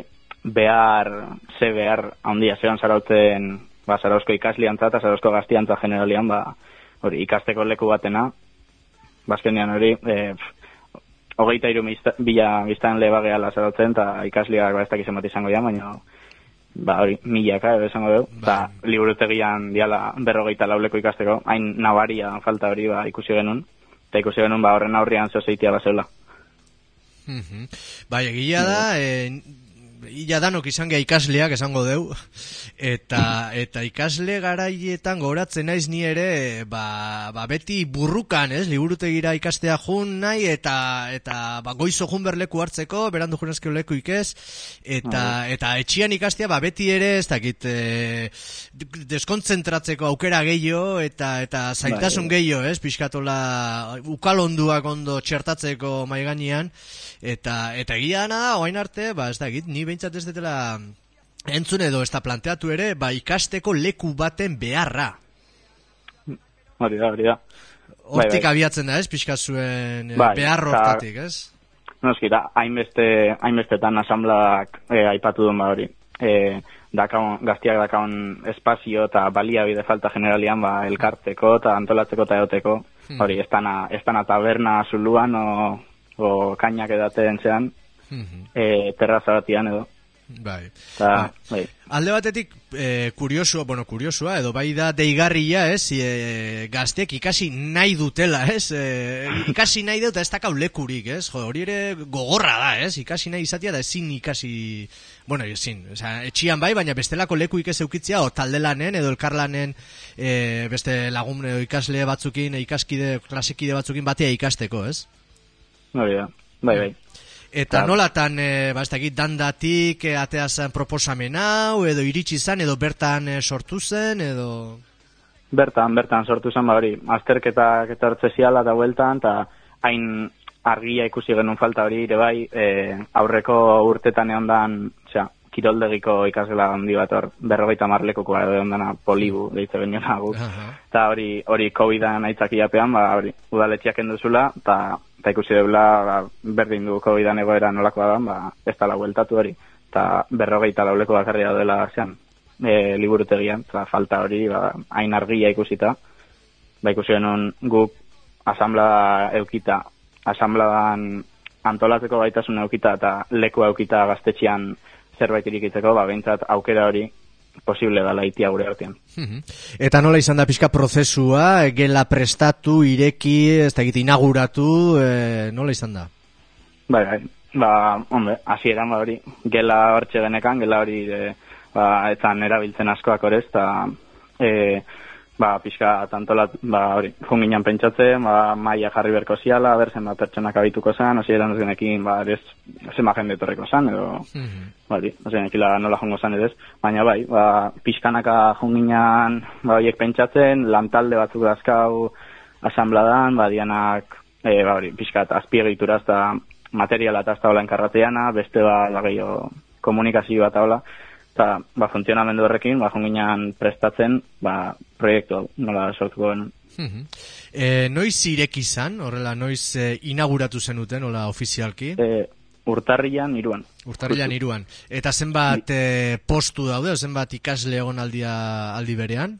behar, ze behar handia zean zarautzen, ba, Zarauzko ikasliantza eta Zarauzko gaztiantza generalian, ba, hori ikasteko leku batena, bazkenean hori, e, hogeita iru bila biztan leba gehala zarautzen, eta ikasliak ba, ez dakizen bat izango dian, baina ba, hori, milaka, edo esango dugu, eta liburutegian diala berrogeita lauleko ikasteko, hain nabaria falta hori ba, ikusi genuen, eta ikusi genuen ba, horren aurrian zozeitia bat zeula. Mhm. Bai, egia da, eh, ia danok izan geha ikasleak esango deu, eta eta ikasle garaietan goratzen naiz ni ere, ba, ba beti burrukan, ez, liburutegira ikastea jun nahi, eta eta ba, goizo jun berleku hartzeko, berandu junazkeo leku ikez, eta eta etxian ikastea, ba beti ere, ez dakit, e, deskontzentratzeko aukera gehiago, eta eta zailtasun gehiago, ez, pixkatola ukalonduak ondo txertatzeko maiganean, eta eta egia dana da, oain arte, ba ez dakit, ni behintzat ez detela entzun edo ez da planteatu ere, ba ikasteko leku baten beharra. Hori da, hori da. Hortik bai, bai. abiatzen da, ez, pixka zuen Bai, behar eta- hortatik, ez? Noski, da, hainbeste, hainbestetan asamblak e, aipatu duen ba hori. E, dakaun, gaztiak dakaun espazio eta baliabide falta generalian ba, elkarteko eta antolatzeko eta eoteko. Hmm. Hori, ez dana, ez dana taberna zuluan o, o kainak edaten zean, Mhm. e, terraza batian edo. Bai. Eta, bai. Alde batetik, eh, kuriosua, bueno, kuriosua, edo bai da deigarria, ez, e, gaztek ikasi nahi dutela, ez, e, ikasi nahi dut, ez dakau lekurik, ez, jo, hori ere gogorra da, ez, ikasi nahi izatea da ezin ikasi, bueno, ezin, osea, etxian bai, baina bestelako lekuik ez eukitzea, o taldelanen, edo elkarlanen, e, beste lagun edo ikasle batzukin, ikaskide, klasekide batzukin batea ikasteko, ez? Hori da, bai, bai. Eta Claro. nolatan, e, ba, ez dakit, dandatik e, atea zen proposamen hau, edo iritsi zen, edo bertan e, sortu zen, edo... Bertan, bertan sortu zen ba hori, azterketak eta hartzeziala eta bueltan, eta hain argia ikusi genuen falta hori ere bai, e, aurreko urtetan egon dan, osea, kiroldegiko ikasgela handi bat hor, berrogeita marlekokoa edo egon dana polibu, deitze genuen guk. Aha. Eta hori, hori COVID-an aitzakiapean, ba, hori, udaletxiak enduzula, eta eta ikusi deula, ba, berdin du COVID-an egoera nolakoa da, ba, ez dala bueltatu hori. Eta berrogeita lauleko bakarria dela zean, e, liburutegian, eta falta hori, ba, hain argia ikusita. Ba, ikusi genuen guk asamblea eukita, asamblean antolatzeko gaitasun eukita eta leku eukita gaztetxean zerbait irikitzeko, ba, behintzat aukera hori posible dela itia gure artean. Mhm. Eta nola izan da pixka prozesua, e, gela prestatu, ireki, ez dakit, inauguratu, e, nola izan da? Bai, bai, ba, hombre, hasieran ba hori, gela hortxe genekan, gela hori, e, ba, etzan erabiltzen askoak horrez, eta, e, ba, pixka tantolat, ba, hori, junginan pentsatzen, ba, maia jarri berko ziala, berzen ba, pertsonak abituko zen, hasieran ez genekin, ba, ez, zema jende etorriko zen, edo, Mhm. bari, ez genekila nola jongo zen edez, baina bai, ba, pixkanaka junginan, ba, horiek pentsatzen, lantalde batzuk dazkau asambladan, ba, dianak, e, ba, hori, pixkat azpiegitura eta materiala eta ez taula enkarrateana, beste ba, da gehiago komunikazioa eta hola, eta, ba, funtzionamendu horrekin, ba, junginan prestatzen, ba, proiektu hau, nola sortuko genuen. Mhm. E, noiz ireki izan, horrela, noiz e, inauguratu zenuten, hola, ofizialki? E, urtarrian iruan. Urtarrilan iruan. Eta zenbat e, postu daude, o zenbat ikasle egon aldia aldi berean?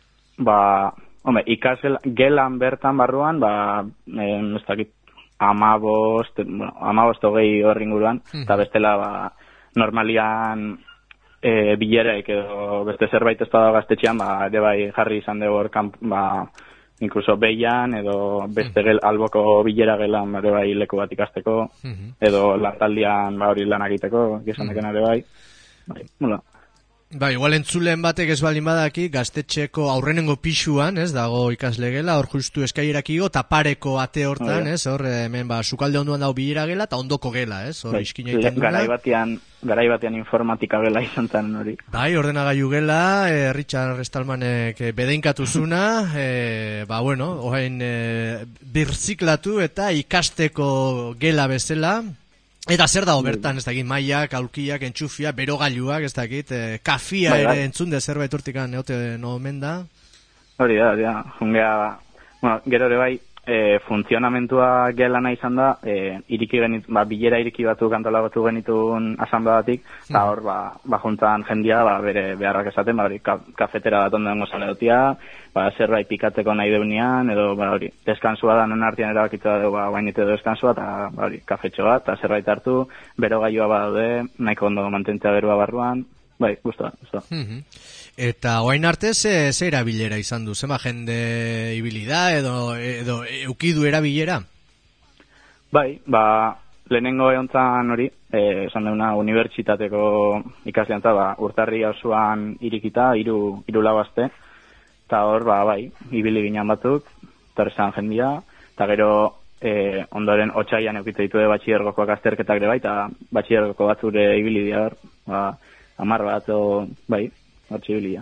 Ba, hombre, ikasgela, gelan bertan barruan, ba, eh, ez dakit, amabost, bueno, amabost hogei horri inguruan, eta bestela, ba, normalian e, bileraik edo beste zerbait ez da gaztetxean, ba, ere bai jarri izan dugu hor, kamp- ba, incluso behian, edo beste gel, alboko bilera gelan, ba, ere bai leku bat ikasteko, Mhm. edo lantaldian, ba, hori lan egiteko, gizan deken ere bai. Bai, mula. Ba, igual entzulen batek ez baldin badaki, gaztetxeko aurrenengo pisuan, ez, dago ikasle gela, hor justu eskailerak igo, tapareko ate hortan, Bai. ez, hor, hemen, ba, sukalde onduan dago bilera gela, eta ondoko gela, ez, hor, Bai, iskina egiten garai duela. batean, garai batean informatika gela izan zen hori. Bai, ordenagailu gela, e, Richard Restalmanek e, bedeinkatu zuna, e, ba, bueno, oain e, birziklatu eta ikasteko gela bezala. Eta zer dago bertan, ez dakit, maiak, aulkiak, entxufia, berogailuak, ez dakit, e, kafia Bai, ere bai. entzun de zerbait urtikan eote no omen da. Hori da, hori da, jungea, bueno, gero ere bai, e, funtzionamentua gelana izan da, e, iriki genit, ba, bilera iriki batzuk antolatu genituen asanblatik, eta hor, ba, ba juntan jendia, ba, bere beharrak esaten, ba, hori, ka, kafetera bat ondo dengo zaleotia, ba, zerbait pikatzeko nahi deunean, edo, ba, hori, deskansua da, non artean erabakitza dugu, ba, bainite edo deskansua, eta, ba, hori, kafetxo bat, eta zerbait hartu, bero gailua badaude, nahiko ondo mantentzea berua barruan, bai, guztua, guztua. Mhm. Eta oain arte ze, ze erabilera izan du? Zema jende ibili da edo, edo eukidu erabilera? Bai, ba, lehenengo egontzan hori, eh, esan deuna unibertsitateko ikasleantza, ba, urtarri osoan irikita, hiru hiru lau aste, eta hor, ba, bai, ibili ginen batzuk, torresan jendia, eta gero eh, ondoren otsaian eukite ditu de batxillergokoak azterketak ere bai, eta batxillergoko batzure ibili dira hor, ba, amar bat, o, bai, Artxibilia.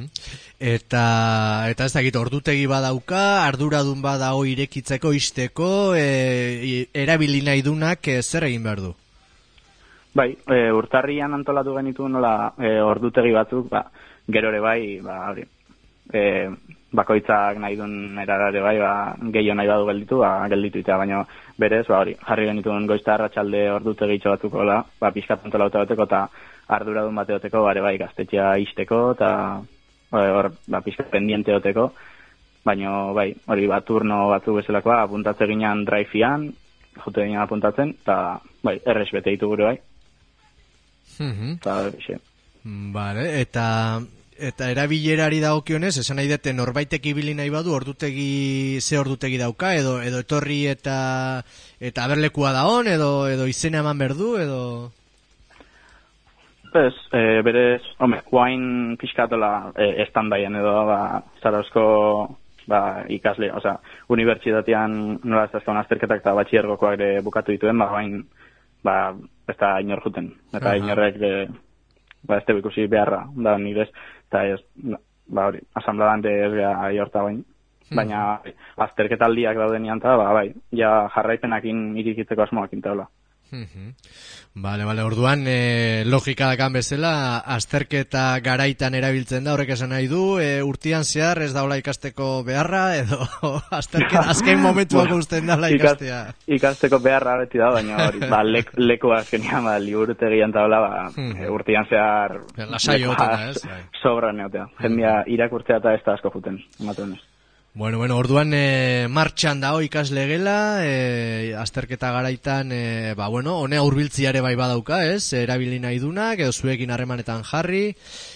Eta eta ez dakit ordutegi badauka, arduradun badao irekitzeko isteko, e, erabili nahi dunak e, zer egin behar du? Bai, e, urtarrian antolatu genitu nola e, ordutegi batzuk, ba, gero ere bai, ba, hori, e, bakoitzak nahi duen erara ere bai, ba, gehiago nahi badu gelditu, ba, gelditu itea, baina berez, ba, hori, jarri genituen goizta arratsalde ordutegi itxo batzuko, la, ba, pixkat antolatu bateko, eta arduradun bateoteko, bare bai, gaztetxea isteko, eta hor, ba, pixka pendiente oteko, baina, bai, hori, bat turno batzu bezalakoa, apuntatze ginen drive-ian, jute ginen apuntatzen, eta, bai, errez bete ditu gure, bai. Eta, xe. Vale, eta, eta erabilerari dagokionez, esan nahi dute norbaitek ibili nahi badu, ordutegi, ze ordutegi dauka, edo, edo etorri eta, eta aberlekua da on, edo, edo izena eman berdu, edo... Ez, e, berez, home, guain pixkatola e, estandaian edo, ba, Zarauzko ba, ikasle, oza, unibertsitatean nola ez dazkaun azterketak eta batxiergokoak ere bukatu dituen, ba, guain, ba, ez da inor juten, eta uh-huh. inorrek, de, ba, ez tebu ikusi beharra, da nirez, eta ez, ba, hori, asambladan de ez geha aiorta bain, baina uh-huh. azterketaldiak dauden ianta, ba, bai, ja jarraipenakin irikitzeko asmoakin taula. Bale, bale, orduan e, logika dakan bezala azterketa garaitan erabiltzen da, horrek esan nahi du, e, urtian zehar ez daula ikasteko beharra, edo azterketa azken momentuak usten daula ikastea. Ikasteko beharra beti da, baina hori, ba, lek, leku azkenian, ba, liburutegian taula, ba, e, urtian zehar lasaio otena, ez? Sobra neotea, jendia irakurtzea eta ez da asko juten, ematen ez. Bueno, bueno, orduan e, martxan dao ikasle gela, e, azterketa garaitan, e, ba, bueno, honea hurbiltziare bai badauka, ez? Erabili nahi dunak, edo zuekin harremanetan jarri.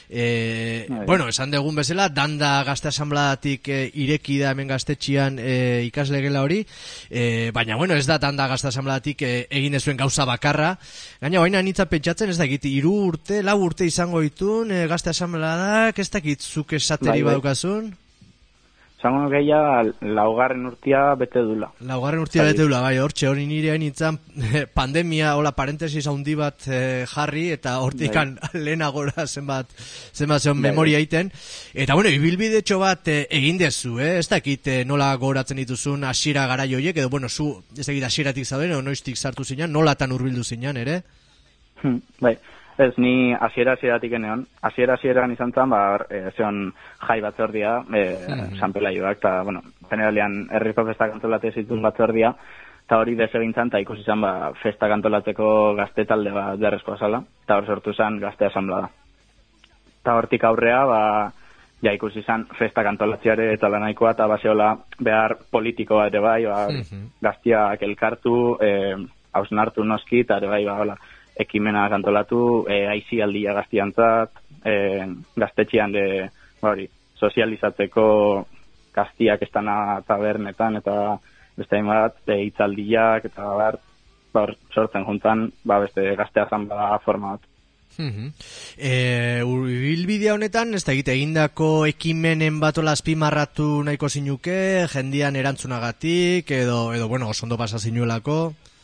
E, bueno, esan degun bezala, danda gazte asambladatik e, ireki da hemen gaztetxian e, ikasle gela hori, e, baina, bueno, ez da danda gazte asambladatik e, egin ezuen gauza bakarra. Gaina, baina nitza pentsatzen, ez dakit, hiru urte, lau urte izango ditun, e, gazte asambladak, ez dakit, zuk esateri bai, badukazun? Zango gehiago, laugarren urtia bete dula. Laugarren urtia bete dula, bai, hortxe, hori nire hain nintzen pandemia, hola, parentesis handi bat eh, jarri, eta hortikan lehenagora zenbat, zenbat zen memoria iten. Eta, bueno, ibilbidetxo bat eh, egin dezu, eh? Ez dakit eh, nola goratzen dituzun hasiera garai horiek, edo, bueno, zu, ez dakit hasieratik zauden, edo noiztik sartu zinan, nolatan hurbildu zinan, ere? Hmm, bai. Ez, ni hasiera hasieratik eneon. Hasiera hasieran izan zen, ba, e, zeon jai batzordia, e, mm-hmm. San Pelaioak, eta, bueno, generalian herriko festak antolate zituen batzordia, eta hori desegin zen, eta ikusi zen, ba, festak antolatzeko gazte talde bat beharrezkoa zala, eta hor sortu zen gazte asamblada. Eta hortik aurrea, ba, ja ikusi zen festak antolatziare eta lanaikoa, eta baseola behar politikoa ere bai, ba, mm-hmm. gaztiak elkartu, e, hausnartu noski, eta ere bai, ba, hola, ekimenak antolatu, e, aizialdia gaztiantzat, e, gaztetxean de, hori, sozializatzeko gaztiak estana tabernetan, eta beste bat, e, hitzaldiak, eta bar, bar, sortzen juntan, ba, beste gaztea zanbada forma bat. Uh-huh. E, Ibilbidea honetan, ez da egite, egindako ekimenen bat ola azpimarratu nahiko zinuke, jendian erantzunagatik, edo, edo bueno, osondo pasa zinuelako?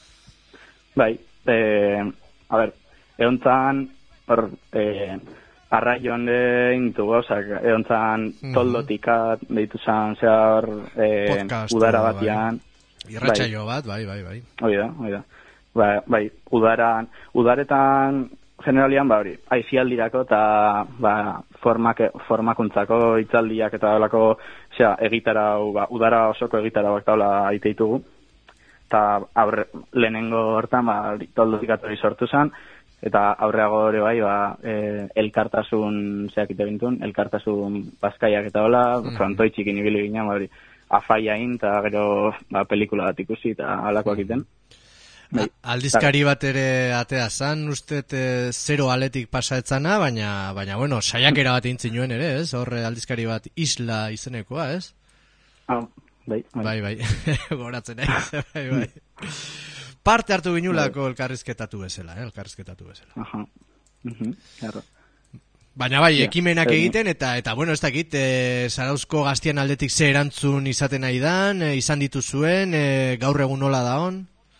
Bai, e, a ber, egon zan, hor, eh, arraion de intu gauzak, egon zan toldotikat, deitu zan, zehar, eh, podcast, udara batian. Bai. Irratxaio bat, bai, bai, bai. Hoi da, hoi da. Ba, bai, udaran, udaretan generalian, ba, hori, aizialdirako eta ba, formak, formakuntzako hitzaldiak eta holako, osea, egitarau, ba, udara osoko egitarauak taula aiteitugu. Eta aurre, lehenengo hortan, ba, toldotik atorri sortu zen, eta aurreago ere bai, ba, e, elkartasun, zeak ite bintun, elkartasun bazkaiak eta hola, mm. frontoi txikin ibili ginen, ba, hori, afaiain, eta gero, ba, pelikula bat ikusi, eta halakoak iten. Bai, aldizkari bat ere atea zan, uste e, zero aletik pasaetzana, baina, baina, bueno, saiakera bat intzin nuen ere, ez? Horre aldizkari bat isla izenekoa, ez? Ah, bai, bai, bai, goratzen naiz, bai, bai. Parte hartu ginulako elkarrizketatu bezala, eh? elkarrizketatu bezala. Aha, mhm, claro. Baina bai, ekimenak egiten, eta, eta bueno, ez dakit, e, Zarauzko Gaztian aldetik ze erantzun izaten nahi dan, e, izan dituzuen, e, gaur egun nola da hon?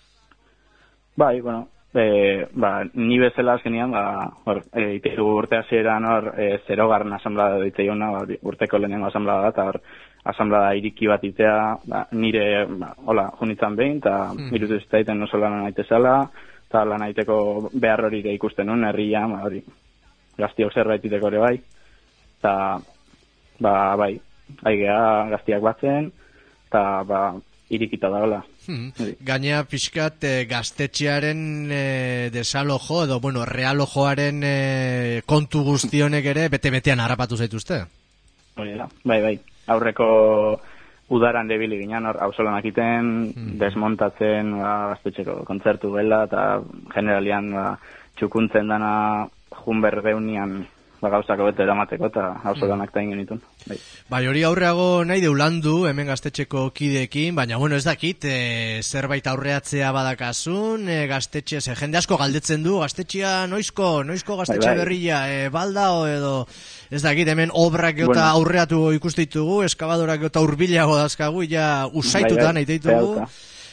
Bai, bueno, e, ba, ni bezala azkenean, ba, hor, e, iteru urte hasieran hor, e, zerogarren asamblada ditzei hona, ba, urteko lehenengo asamblada da, eta hor, asamblada iriki bat itea, ba, nire, ba, hola, junitzen behin, eta mm. irutu zitaiten oso lan naitezala, eta lan naiteko behar hori ere ikusten nun, herria, ba, hori, gaztiok zerbait iteko ere bai, eta, ba, bai, aigea gaztiak batzen, eta, ba, irikita da, hola. Hmm. Gainea pixkat e, gaztetxearen e, desalojo edo, bueno, realojoaren e, kontu guztionek ere bete-betean harrapatu zaituzte? Oida, bai, bai. Aurreko udaran debili ginen, hor, hausolanak iten, hmm. desmontatzen, ba, gaztetxeko kontzertu bela, eta generalian, ba, txukuntzen dana junber geunian, ba, gauzako bete eramateko, eta hausolanak ta ingen itun. Bai. Bai, hori aurreago nahi deulandu, hemen gaztetxeko kideekin, baina, bueno, ez dakit, e, zerbait aurreatzea badakasun, e, gaztetxe, ze jende asko galdetzen du, gaztetxea noizko, noizko gaztetxe bai, bai. berria, e, baldao edo, ez dakit, hemen obrak eta bueno. aurreatu ikustitugu, eskabadorak eta urbilago dazkagu, ja usaituta nahi deitugu.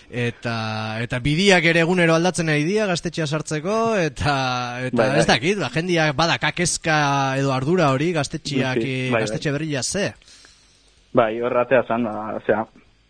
Eta eta bidiak ere egunero aldatzen nahi dira gaztetxea sartzeko, eta eta bai, bai. ez dakit, ba, jendiak badaka kezka edo ardura hori gaztetxeak bai, bai, gaztetxe berria ze. Bai, horratea zan, ba, osea,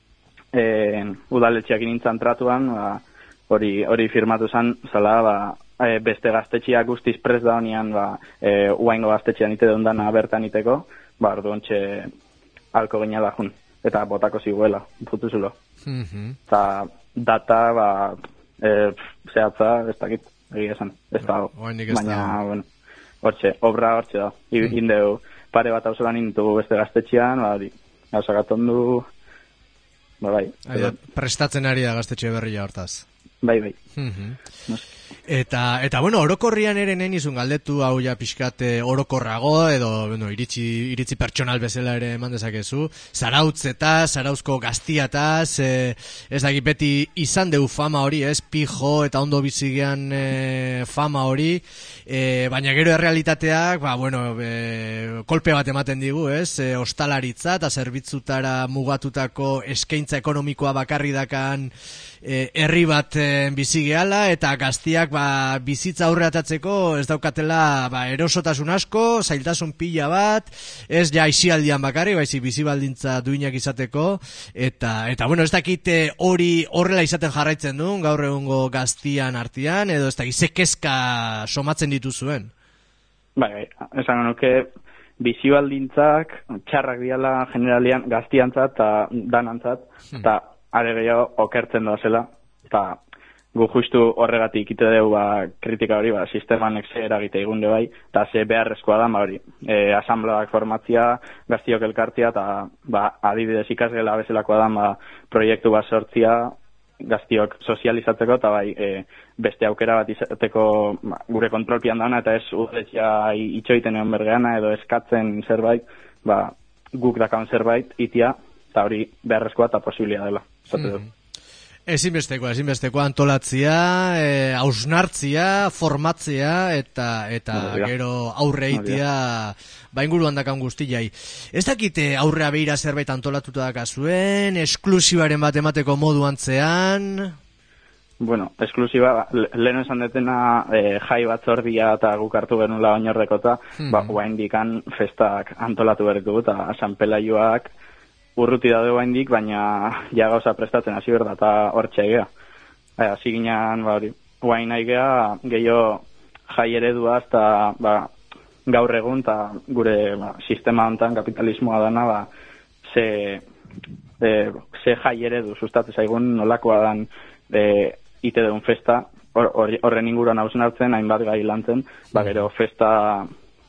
eh, udaletxeak inintzan tratuan, ba, hori hori firmatu zan, zala, ba, e, beste gaztetxeak guztiz prest da honian, ba, e, uaingo gaztetxean ite dondana bertan iteko, ba, orduantxe alko ginala jun, eta botako ziguela, putuzulo. Mm-hmm. Eta data, ba, e, zehatza, ez dakit, egia esan, ez da, baina, bueno, hortxe, obra hortxe da, mm-hmm. indeu, pare bat hausolan intu beste gaztetxean, ba, hori, gauzak atondu, ba, bai. Aia, prestatzen ari da gaztetxe berria hortaz. Bai, bai. Mm-hmm. No sé. Eta, eta bueno, orokorrian ere nahi nizun galdetu, hau ja pixkate orokorrago, edo, bueno, iritzi, iritzi pertsonal bezala ere eman dezakezu, Zarautzetaz, Zarauzko Gaztiataz, e, ez dakit beti izan deu fama hori, ez, pijo eta ondo bizigean e, fama hori, e, baina gero errealitateak, ba, bueno, e, kolpe bat ematen digu, ez, e, ostalaritza eta zerbitzutara mugatutako eskaintza ekonomikoa bakarri dakan e, herri bat e, bizigeala, eta Gaztiak ba, bizitza aurreatatzeko ez daukatela ba, erosotasun asko, zailtasun pila bat, ez ja aisialdian bakarri, baizik bizibaldintza duinak izateko, eta, eta bueno, ez dakite hori horrela izaten jarraitzen duen, gaur egungo Gaztian artean, edo ez dakit ze kezka somatzen dituzuen? Bai, bai, esan nuke bizibaldintzak txarrak diala generalian Gaztiantzat eta danantzat, eta hmm. are gehiago okertzen doazela, eta gu justu horregatik ite dugu ba, kritika hori, ba, sistemanek ze eragite igunde bai, eta ze beharrezkoa da, ba, hori, e, asambleak formatzia, gaztiok elkartzia, eta ba, adibidez ikasgela bezalakoa da, ba, proiektu bat sortzia, gaztiok sozializatzeko, eta bai, e, beste aukera bat izateko ba, gure kontrolpian dana, eta ez udaletxea itxoiten egon bergeana, edo eskatzen zerbait, ba, guk dakaun zerbait, itia, eta hori beharrezkoa eta posibilia dela, zate du. Ezinbestekoa, ezinbestekoa antolatzia, e, hausnartzia, formatzea, eta eta no, gero aurre eitia, no, ba inguruan dakan guztiai. Ez dakite aurrea behira zerbait antolatuta dakazuen, esklusibaren bat emateko moduan zean? Bueno, esklusiba, lehen esan detena e, jai batzordia eta guk hartu genula oinorrekota, hmm. ba, guain dikan festak antolatu bertu, eta San Pelaioak, urruti daude baindik, baina ja gauza prestatzen hasi berda eta hortxe egea. Hasi ginean, ba hori, guain nahi gea, gehiago jai eredua, eta ba, gaur egun, eta gure ba, sistema honetan kapitalismoa dana, ba, ze, e, ze jai eredu sustatzen zaigun nolakoa dan e, ite deun festa, horren or, inguruan hausnartzen, hainbat gai lantzen, ba, gero festa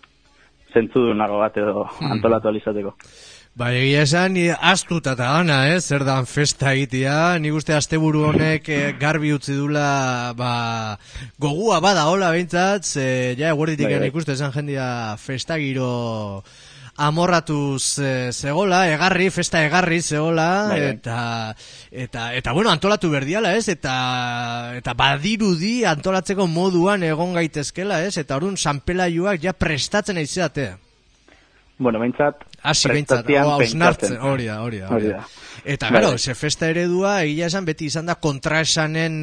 zentzudunago bat edo antolatu alizateko. Ba, egia esan, astuta eta gana, eh? Zer dan festa egitea, nik uste asteburu honek eh, garbi utzi dula, ba, gogua bada hola behintzat, ze, ja, eguerditik bai, bai. Ikuste esan jendia festa giro amorratuz e, zegola, egarri, festa egarri zegola, bai, bai. eta, eta, eta, bueno, antolatu berdiala, ez? Eta, eta badirudi antolatzeko moduan egon gaitezkela, ez? Eta orduan sanpelaiuak ja prestatzen aizeatea. Bueno, behintzat, Asi, behintzat, hausnartzen, hori da, hori da, hori da. Eta, gero, ze festa eredua, egia esan, beti izan da kontraesanen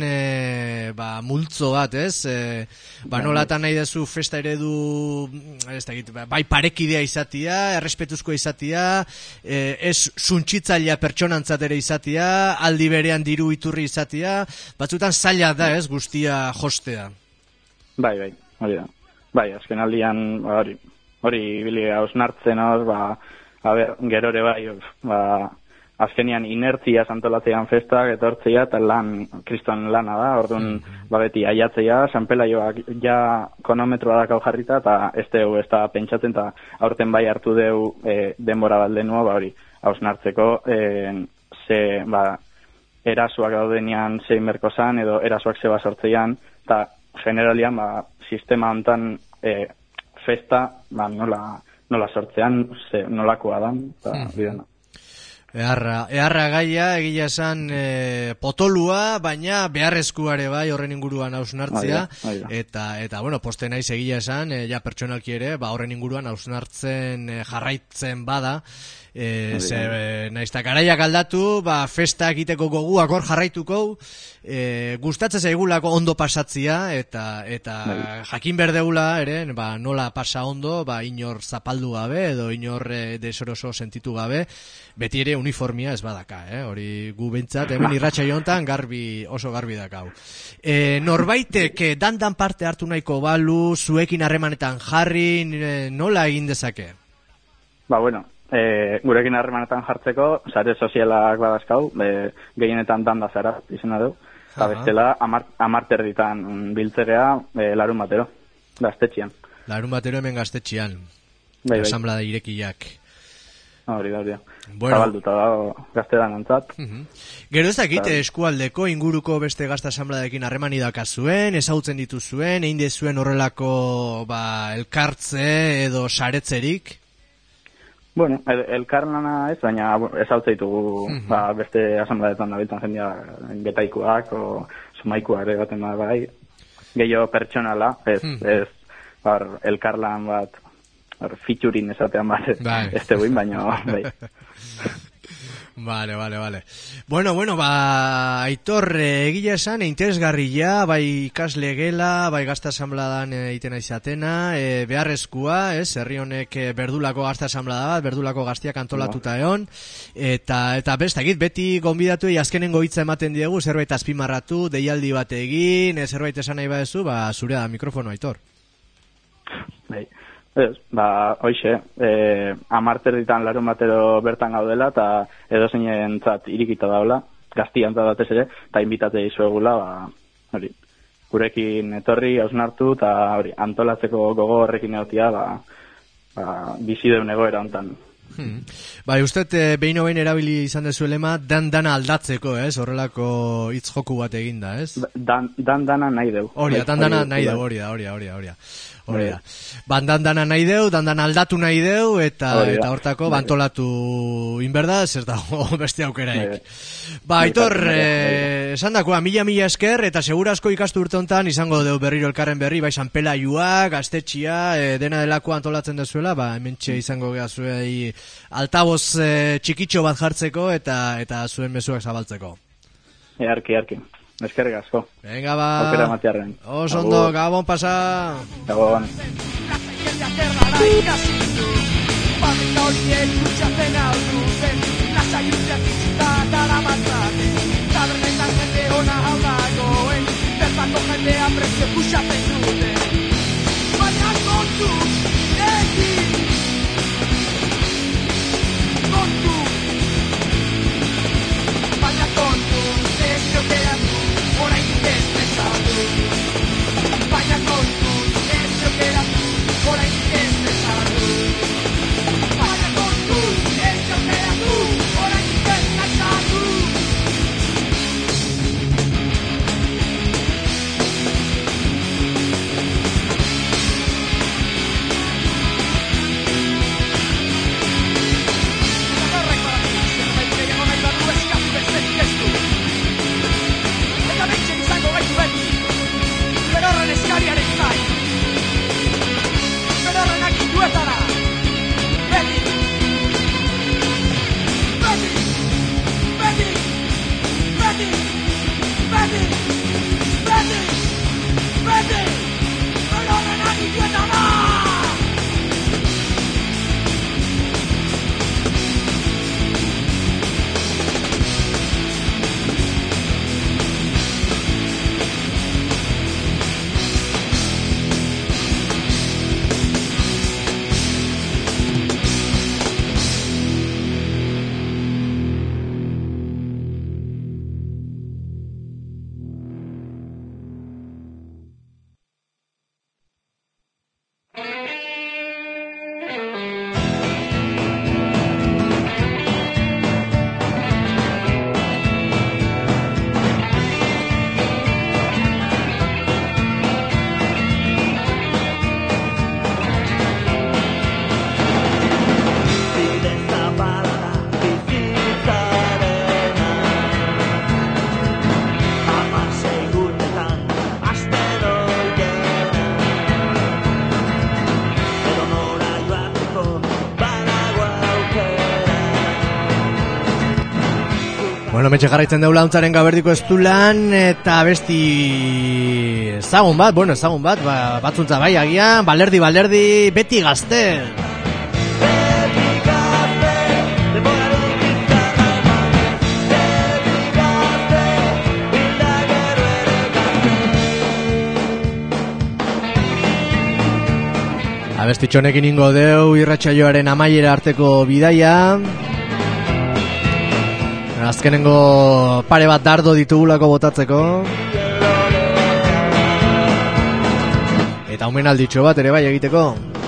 e, ba, multzo bat, ez? E, ba, nolatan nahi dezu festa eredu, ez da, bai parekidea izatia, errespetuzkoa izatia, e, ez suntxitzailea pertsonantzat ere izatia, aldi berean diru iturri izatia, batzutan zaila da, ez, guztia jostea. Bai, bai, hori da. Bai, azken aldian, hori, hori bili hausnartzen hor, ba, a ber, gerore bai, ba, azkenian inertzia santolatzean festak etortzea eta lan, kriston lana da, orduan, mm-hmm. ba beti aiatzea, sanpelaioak ja konometroa dakau jarrita, eta ez deu, ez da pentsatzen, eta aurten bai hartu deu e, denbora bat denua, ba hori, hausnartzeko, e, ze, ba, erasuak daudenean zein berko zan, edo erasuak zeba sortzean, eta generalian, ba, sistema hontan, e, festa, ba, nola, nola sortzean, ze, nolakoa dan, eta mm. bidena. Eharra, eharra gaia, egila esan e, potolua, baina beharrezkuare bai horren inguruan hausnartzea, eta, eta, bueno, poste naiz egila esan, e, ja pertsonalki ere, ba horren inguruan hausnartzen e, jarraitzen bada, E, ze, e, naizta garaiak aldatu, ba, festa egiteko goguak hor jarraituko, e, gustatzen zaigulako ondo pasatzia, eta, eta jakin berdegula ere, ba, nola pasa ondo, ba, inor zapaldu gabe, edo inor e, desoroso sentitu gabe, beti ere uniformia ez badaka, eh? Hori gu bentsat, hemen irratsaio honetan garbi, oso garbi dakau. E, norbaitek dandan parte hartu nahiko balu, zuekin harremanetan jarri, nola egin dezake? Ba, bueno, E, gurekin harremanetan jartzeko, sare sozialak badazkau, e, gehienetan danda zara, izena du, eta bestela, amar, amarterditan biltzegea e, larun batero, gaztetxian. Larun batero hemen gaztetxian, bai, bai. Asamblada irekiak. Hori da, hori da. Bueno. Zabalduta da, gaztedan antzat. Uh-huh. Gero ez dakit, eskualdeko, inguruko beste gazta asambladaekin harremani dakazuen, ezautzen dituzuen, egin dezuen horrelako ba, elkartze edo saretzerik? Bueno, el, elkarlana ez, baina ez hau zaitugu uh-huh. ba, beste asambladetan dabiltzen jendia getaikuak o sumaikuak ere baten da bai. Gehiago pertsonala, ez, uh-huh. ez bar, elkarlan bat bar, featuring esatean bat ez teguin, baina bai. Vale, vale, vale. Bueno, bueno, ba, Aitor, egile esan, interesgarria, bai ikasle gela, bai gazta asambladan egiten aizatena, e, beharrezkoa, ez, herri honek berdulako gazta asamblada bat, berdulako gaztiak antolatuta egon, eta, eta bestakit, beti gonbidatu azkenengo hitza ematen diegu, zerbait azpimarratu, deialdi bat egin, zerbait esan nahi badezu, ba, zure da mikrofono, Aitor. Bai. Ez, ba, hoxe, eh, amarter ditan larun batero bertan gaudela, eta edo zeinen zat irikita daula, gaztian zat batez ere, eta inbitate izuegula, ba, hori, gurekin etorri, hausnartu, eta hori, antolatzeko gogo horrekin egotia, ba, ba, bizideun egoera hontan. Hmm. Bai, uste behin obein erabili izan dezu lema, dan dana aldatzeko, ez? Horrelako hitz joku bat eginda, ez? Dan, dan dana nahi deu. Horia, dan dana nahi deu, horia, horia, horia, horia. Horia. Bandan dana nahi deu, dandan aldatu nahi deu, eta Oria. Eta hortako bantolatu inberda, zer dago beste aukeraik. Ba, Aitor, eh, esan dakoa, mila mila esker, eta segurazko ikastu urte hontan izango deu berriro elkarren berri, bai sanpelaioa, gaztetxia, eh, dena delako antolatzen dezuela, ba, hementxe izango geha zuei altaboz eh, txikitxo bat jartzeko, eta eta zuen mezuak zabaltzeko. Earki, earki. Eskerrik asko. Venga, ba. Aukera matiarren. Oso ondo, gabon pasa. Gabon. Pabrika horiek kutsatzen aldu zen, lasai utziak itxuta daramatzaten. Tabernetan jende ona hau dagoen, bertako jendea prezio kutsatzen duten. Bueno, metxe jarraitzen deula ontzaren gaberdiko estulan, eta besti ezagun bat, bueno, ezagun bat, ba, batzuntza bai agian, balerdi, balerdi, beti gazte. Abestitxonekin ingo deu irratsaioaren amaiera arteko bidaia. Azkenengo pare bat dardo ditugulako botatzeko. Eta omenalditxo bat ere bai egiteko.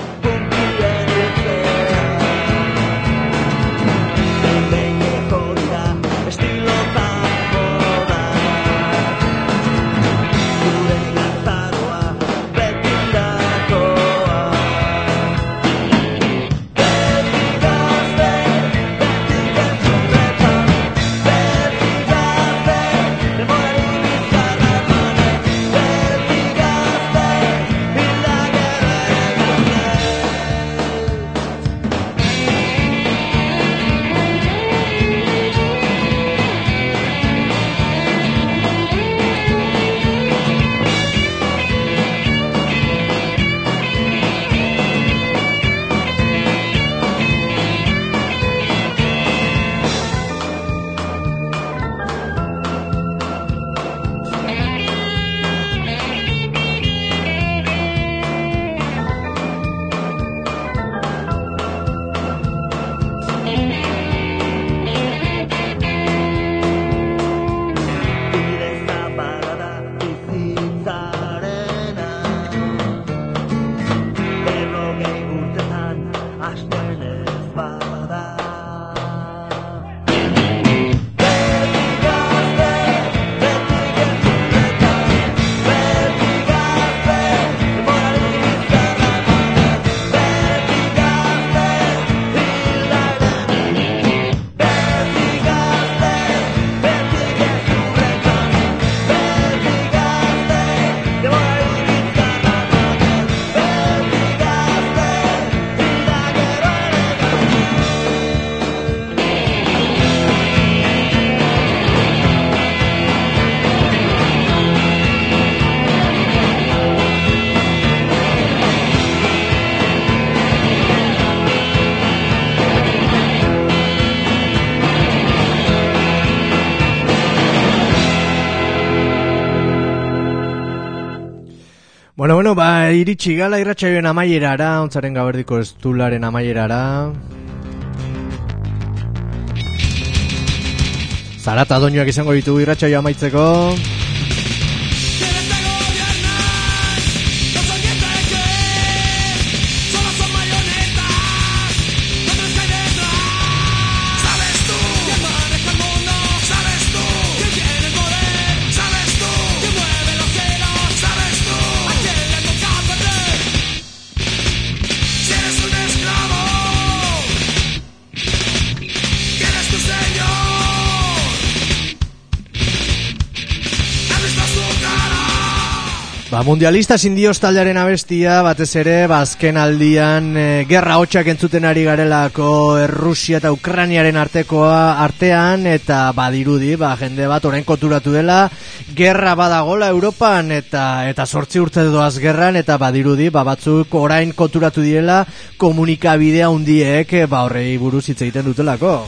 Bueno, bueno, ba, iritsi gala irratsaioen amaierara, ontzaren gaberdiko estularen amaierara. Zarata doinuak izango ditugu irratsaioa amaitzeko. Ba, mundialistas indios taldearen abestia, batez ere, bazken aldian e, gerra hotxak entzuten ari garelako Errusia eta Ukrainiaren artekoa artean, eta badirudi, ba, jende bat orain konturatu dela, gerra badagola Europan, eta eta sortzi urte doaz gerran, eta badirudi, ba, batzuk orain konturatu direla, komunikabidea hundiek, ba, horrei buruz hitz egiten dutelako.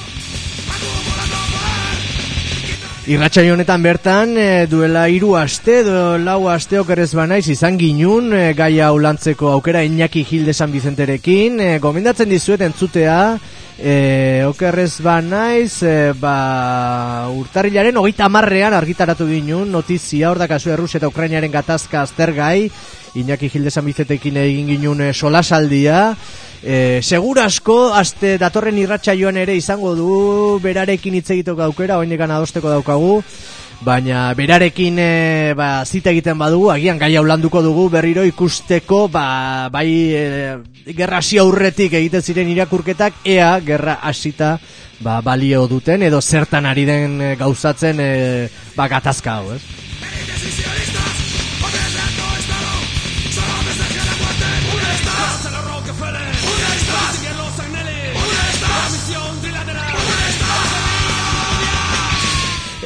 Irratsaio honetan bertan, e, duela hiru aste, edo lau aste okerrez banaiz izan ginun, e, gai hau lantzeko aukera Iñaki Gilde San Vicenterekin, e, gomendatzen dizuet entzutea, e, okerrez banaiz, e, ba, urtarrilaren hogeita hamarrean argitaratu ginun, notizia, hor da kasu Errusia eta Ukrainiaren gatazka aztergai, Iñaki Gilde San Vicenterekin egin ginun e, solasaldia. E, segura asko, aste datorren irratsaioan ere izango du berarekin hitz egiteko aukera, oinekan adosteko daukagu, baina berarekin e, ba, zita egiten badugu, agian gai hau landuko dugu berriro ikusteko, ba, bai e, gerra hasi aurretik egiten ziren irakurketak, ea gerra hasita ba, balio duten, edo zertan ari den e, gauzatzen e, ba, gatazka hau, ez?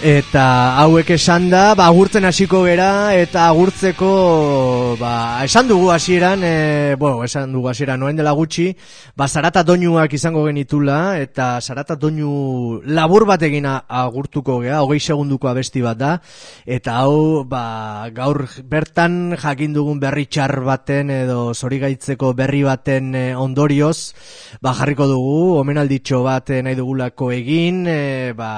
Eta hauek esan da, ba, agurtzen hasiko gera, eta agurtzeko, ba, esan dugu hasieran, e, bueno, esan dugu hasieran noen dela gutxi, ba, zarata doinuak izango genitula, eta zarata doinu labur bat egin agurtuko gea, hogei segunduko abesti bat da, eta hau, ba, gaur bertan jakin dugun berri txar baten, edo zorigaitzeko berri baten e, ondorioz, ba, jarriko dugu, omenalditxo bat e, nahi dugulako egin, e, ba,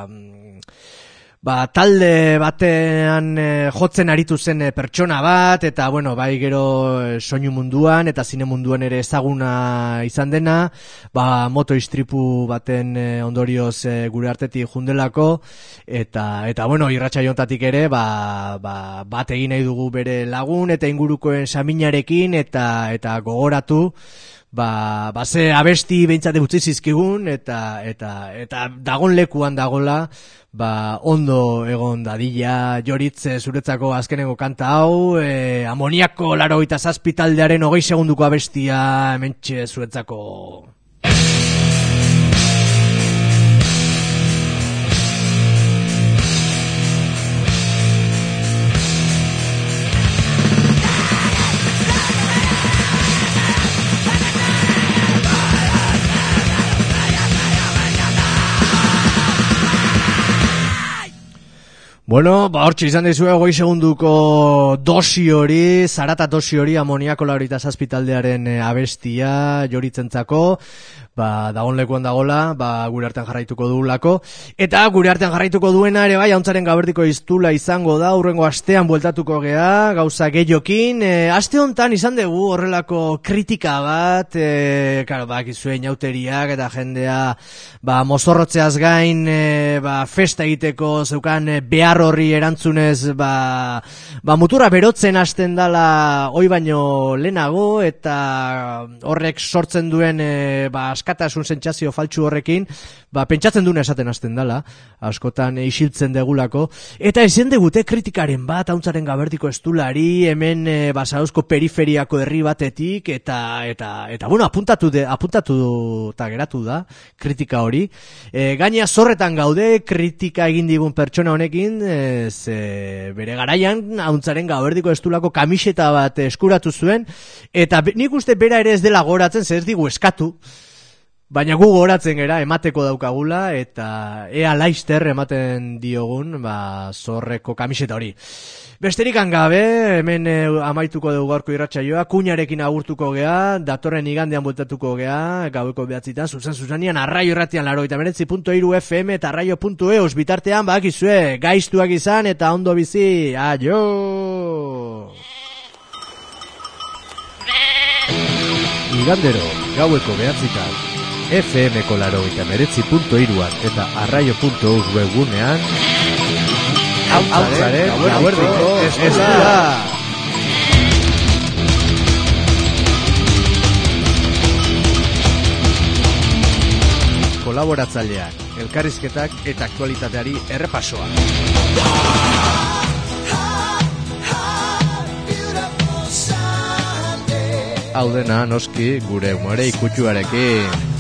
Ba, talde batean e, jotzen aritu zen e, pertsona bat, eta, bueno, bai gero e, soinu munduan eta zine munduan ere ezaguna izan dena, ba, moto istripu baten e, ondorioz e, gure artetik jundelako, eta, eta bueno, irratsaiotatik ere, ba, ba, bat egin nahi dugu bere lagun, eta ingurukoen saminarekin, eta, eta gogoratu, ba, ba ze abesti behintzate utzi zizkigun, eta, eta, eta dagon lekuan dagola, ba, ondo egon dadila Joritze zuretzako azkenengo kanta hau, e, Amoniako laurogeita zazpi taldearen hogei segunduko abestia hementxe zuretzako. Bueno, ba, hortxe izan dizue hogei segunduko dosi hori, zarata dosi hori, Amoniako laurogeita zazpi taldearen e, abestia Joritzentzako, ba, dagon lekuan dagola, ba, gure artean jarraituko dugulako, eta gure artean jarraituko duena ere bai, hauntzaren gaberdiko iztula izango da, urrengo astean bueltatuko gea, gauza gehiokin, e, aste hontan izan dugu horrelako kritika bat, e, karo, ba, kizue inauteriak eta jendea, ba, mozorrotzeaz gain, e, ba, festa egiteko zeukan e, behar horri erantzunez, ba, ba, muturra berotzen hasten dala hoi baino lehenago, eta horrek sortzen duen, e, ba, askatasun sentsazio faltsu horrekin, ba, pentsatzen duna esaten hasten dala, askotan isiltzen degulako, eta ezin degute kritikaren bat, hauntzaren gaberdiko estulari, hemen e, Basarauzko periferiako herri batetik, eta, eta, eta, bueno, apuntatu de, apuntatu eta geratu da, kritika hori, e, gaina zorretan gaude, kritika egin digun pertsona honekin, ez, e, bere garaian, hauntzaren gaberdiko estulako kamiseta bat eskuratu zuen, eta nik uste bera ere ez dela goratzen, ze ez digu eskatu, baina gu goratzen gera, emateko daukagula, eta ea laister ematen diogun, ba, zorreko kamiseta hori. Besterik gabe, hemen e, amaituko dugu gaurko irratsaioa, kuñarekin agurtuko gea, datorren igandean bueltatuko gea, gaueko behatzitan, zuzen zuzanian, arraio irratian laurogeita hemeretzi puntu hiru F M eta arraio puntu E U S, bitartean, bakizue, gaiztuak izan eta ondo bizi, aio! Igandero, gaueko behatzitan, F M-ko laurogeita hemeretzi puntu hiruan eta arraio puntu E U S webgunean, Hautzaren, gauerdiko, ez da. Kolaboratzaileak, elkarrizketak eta aktualitateari errepasoa. Hau dena, noski, gure umore ikutsuarekin.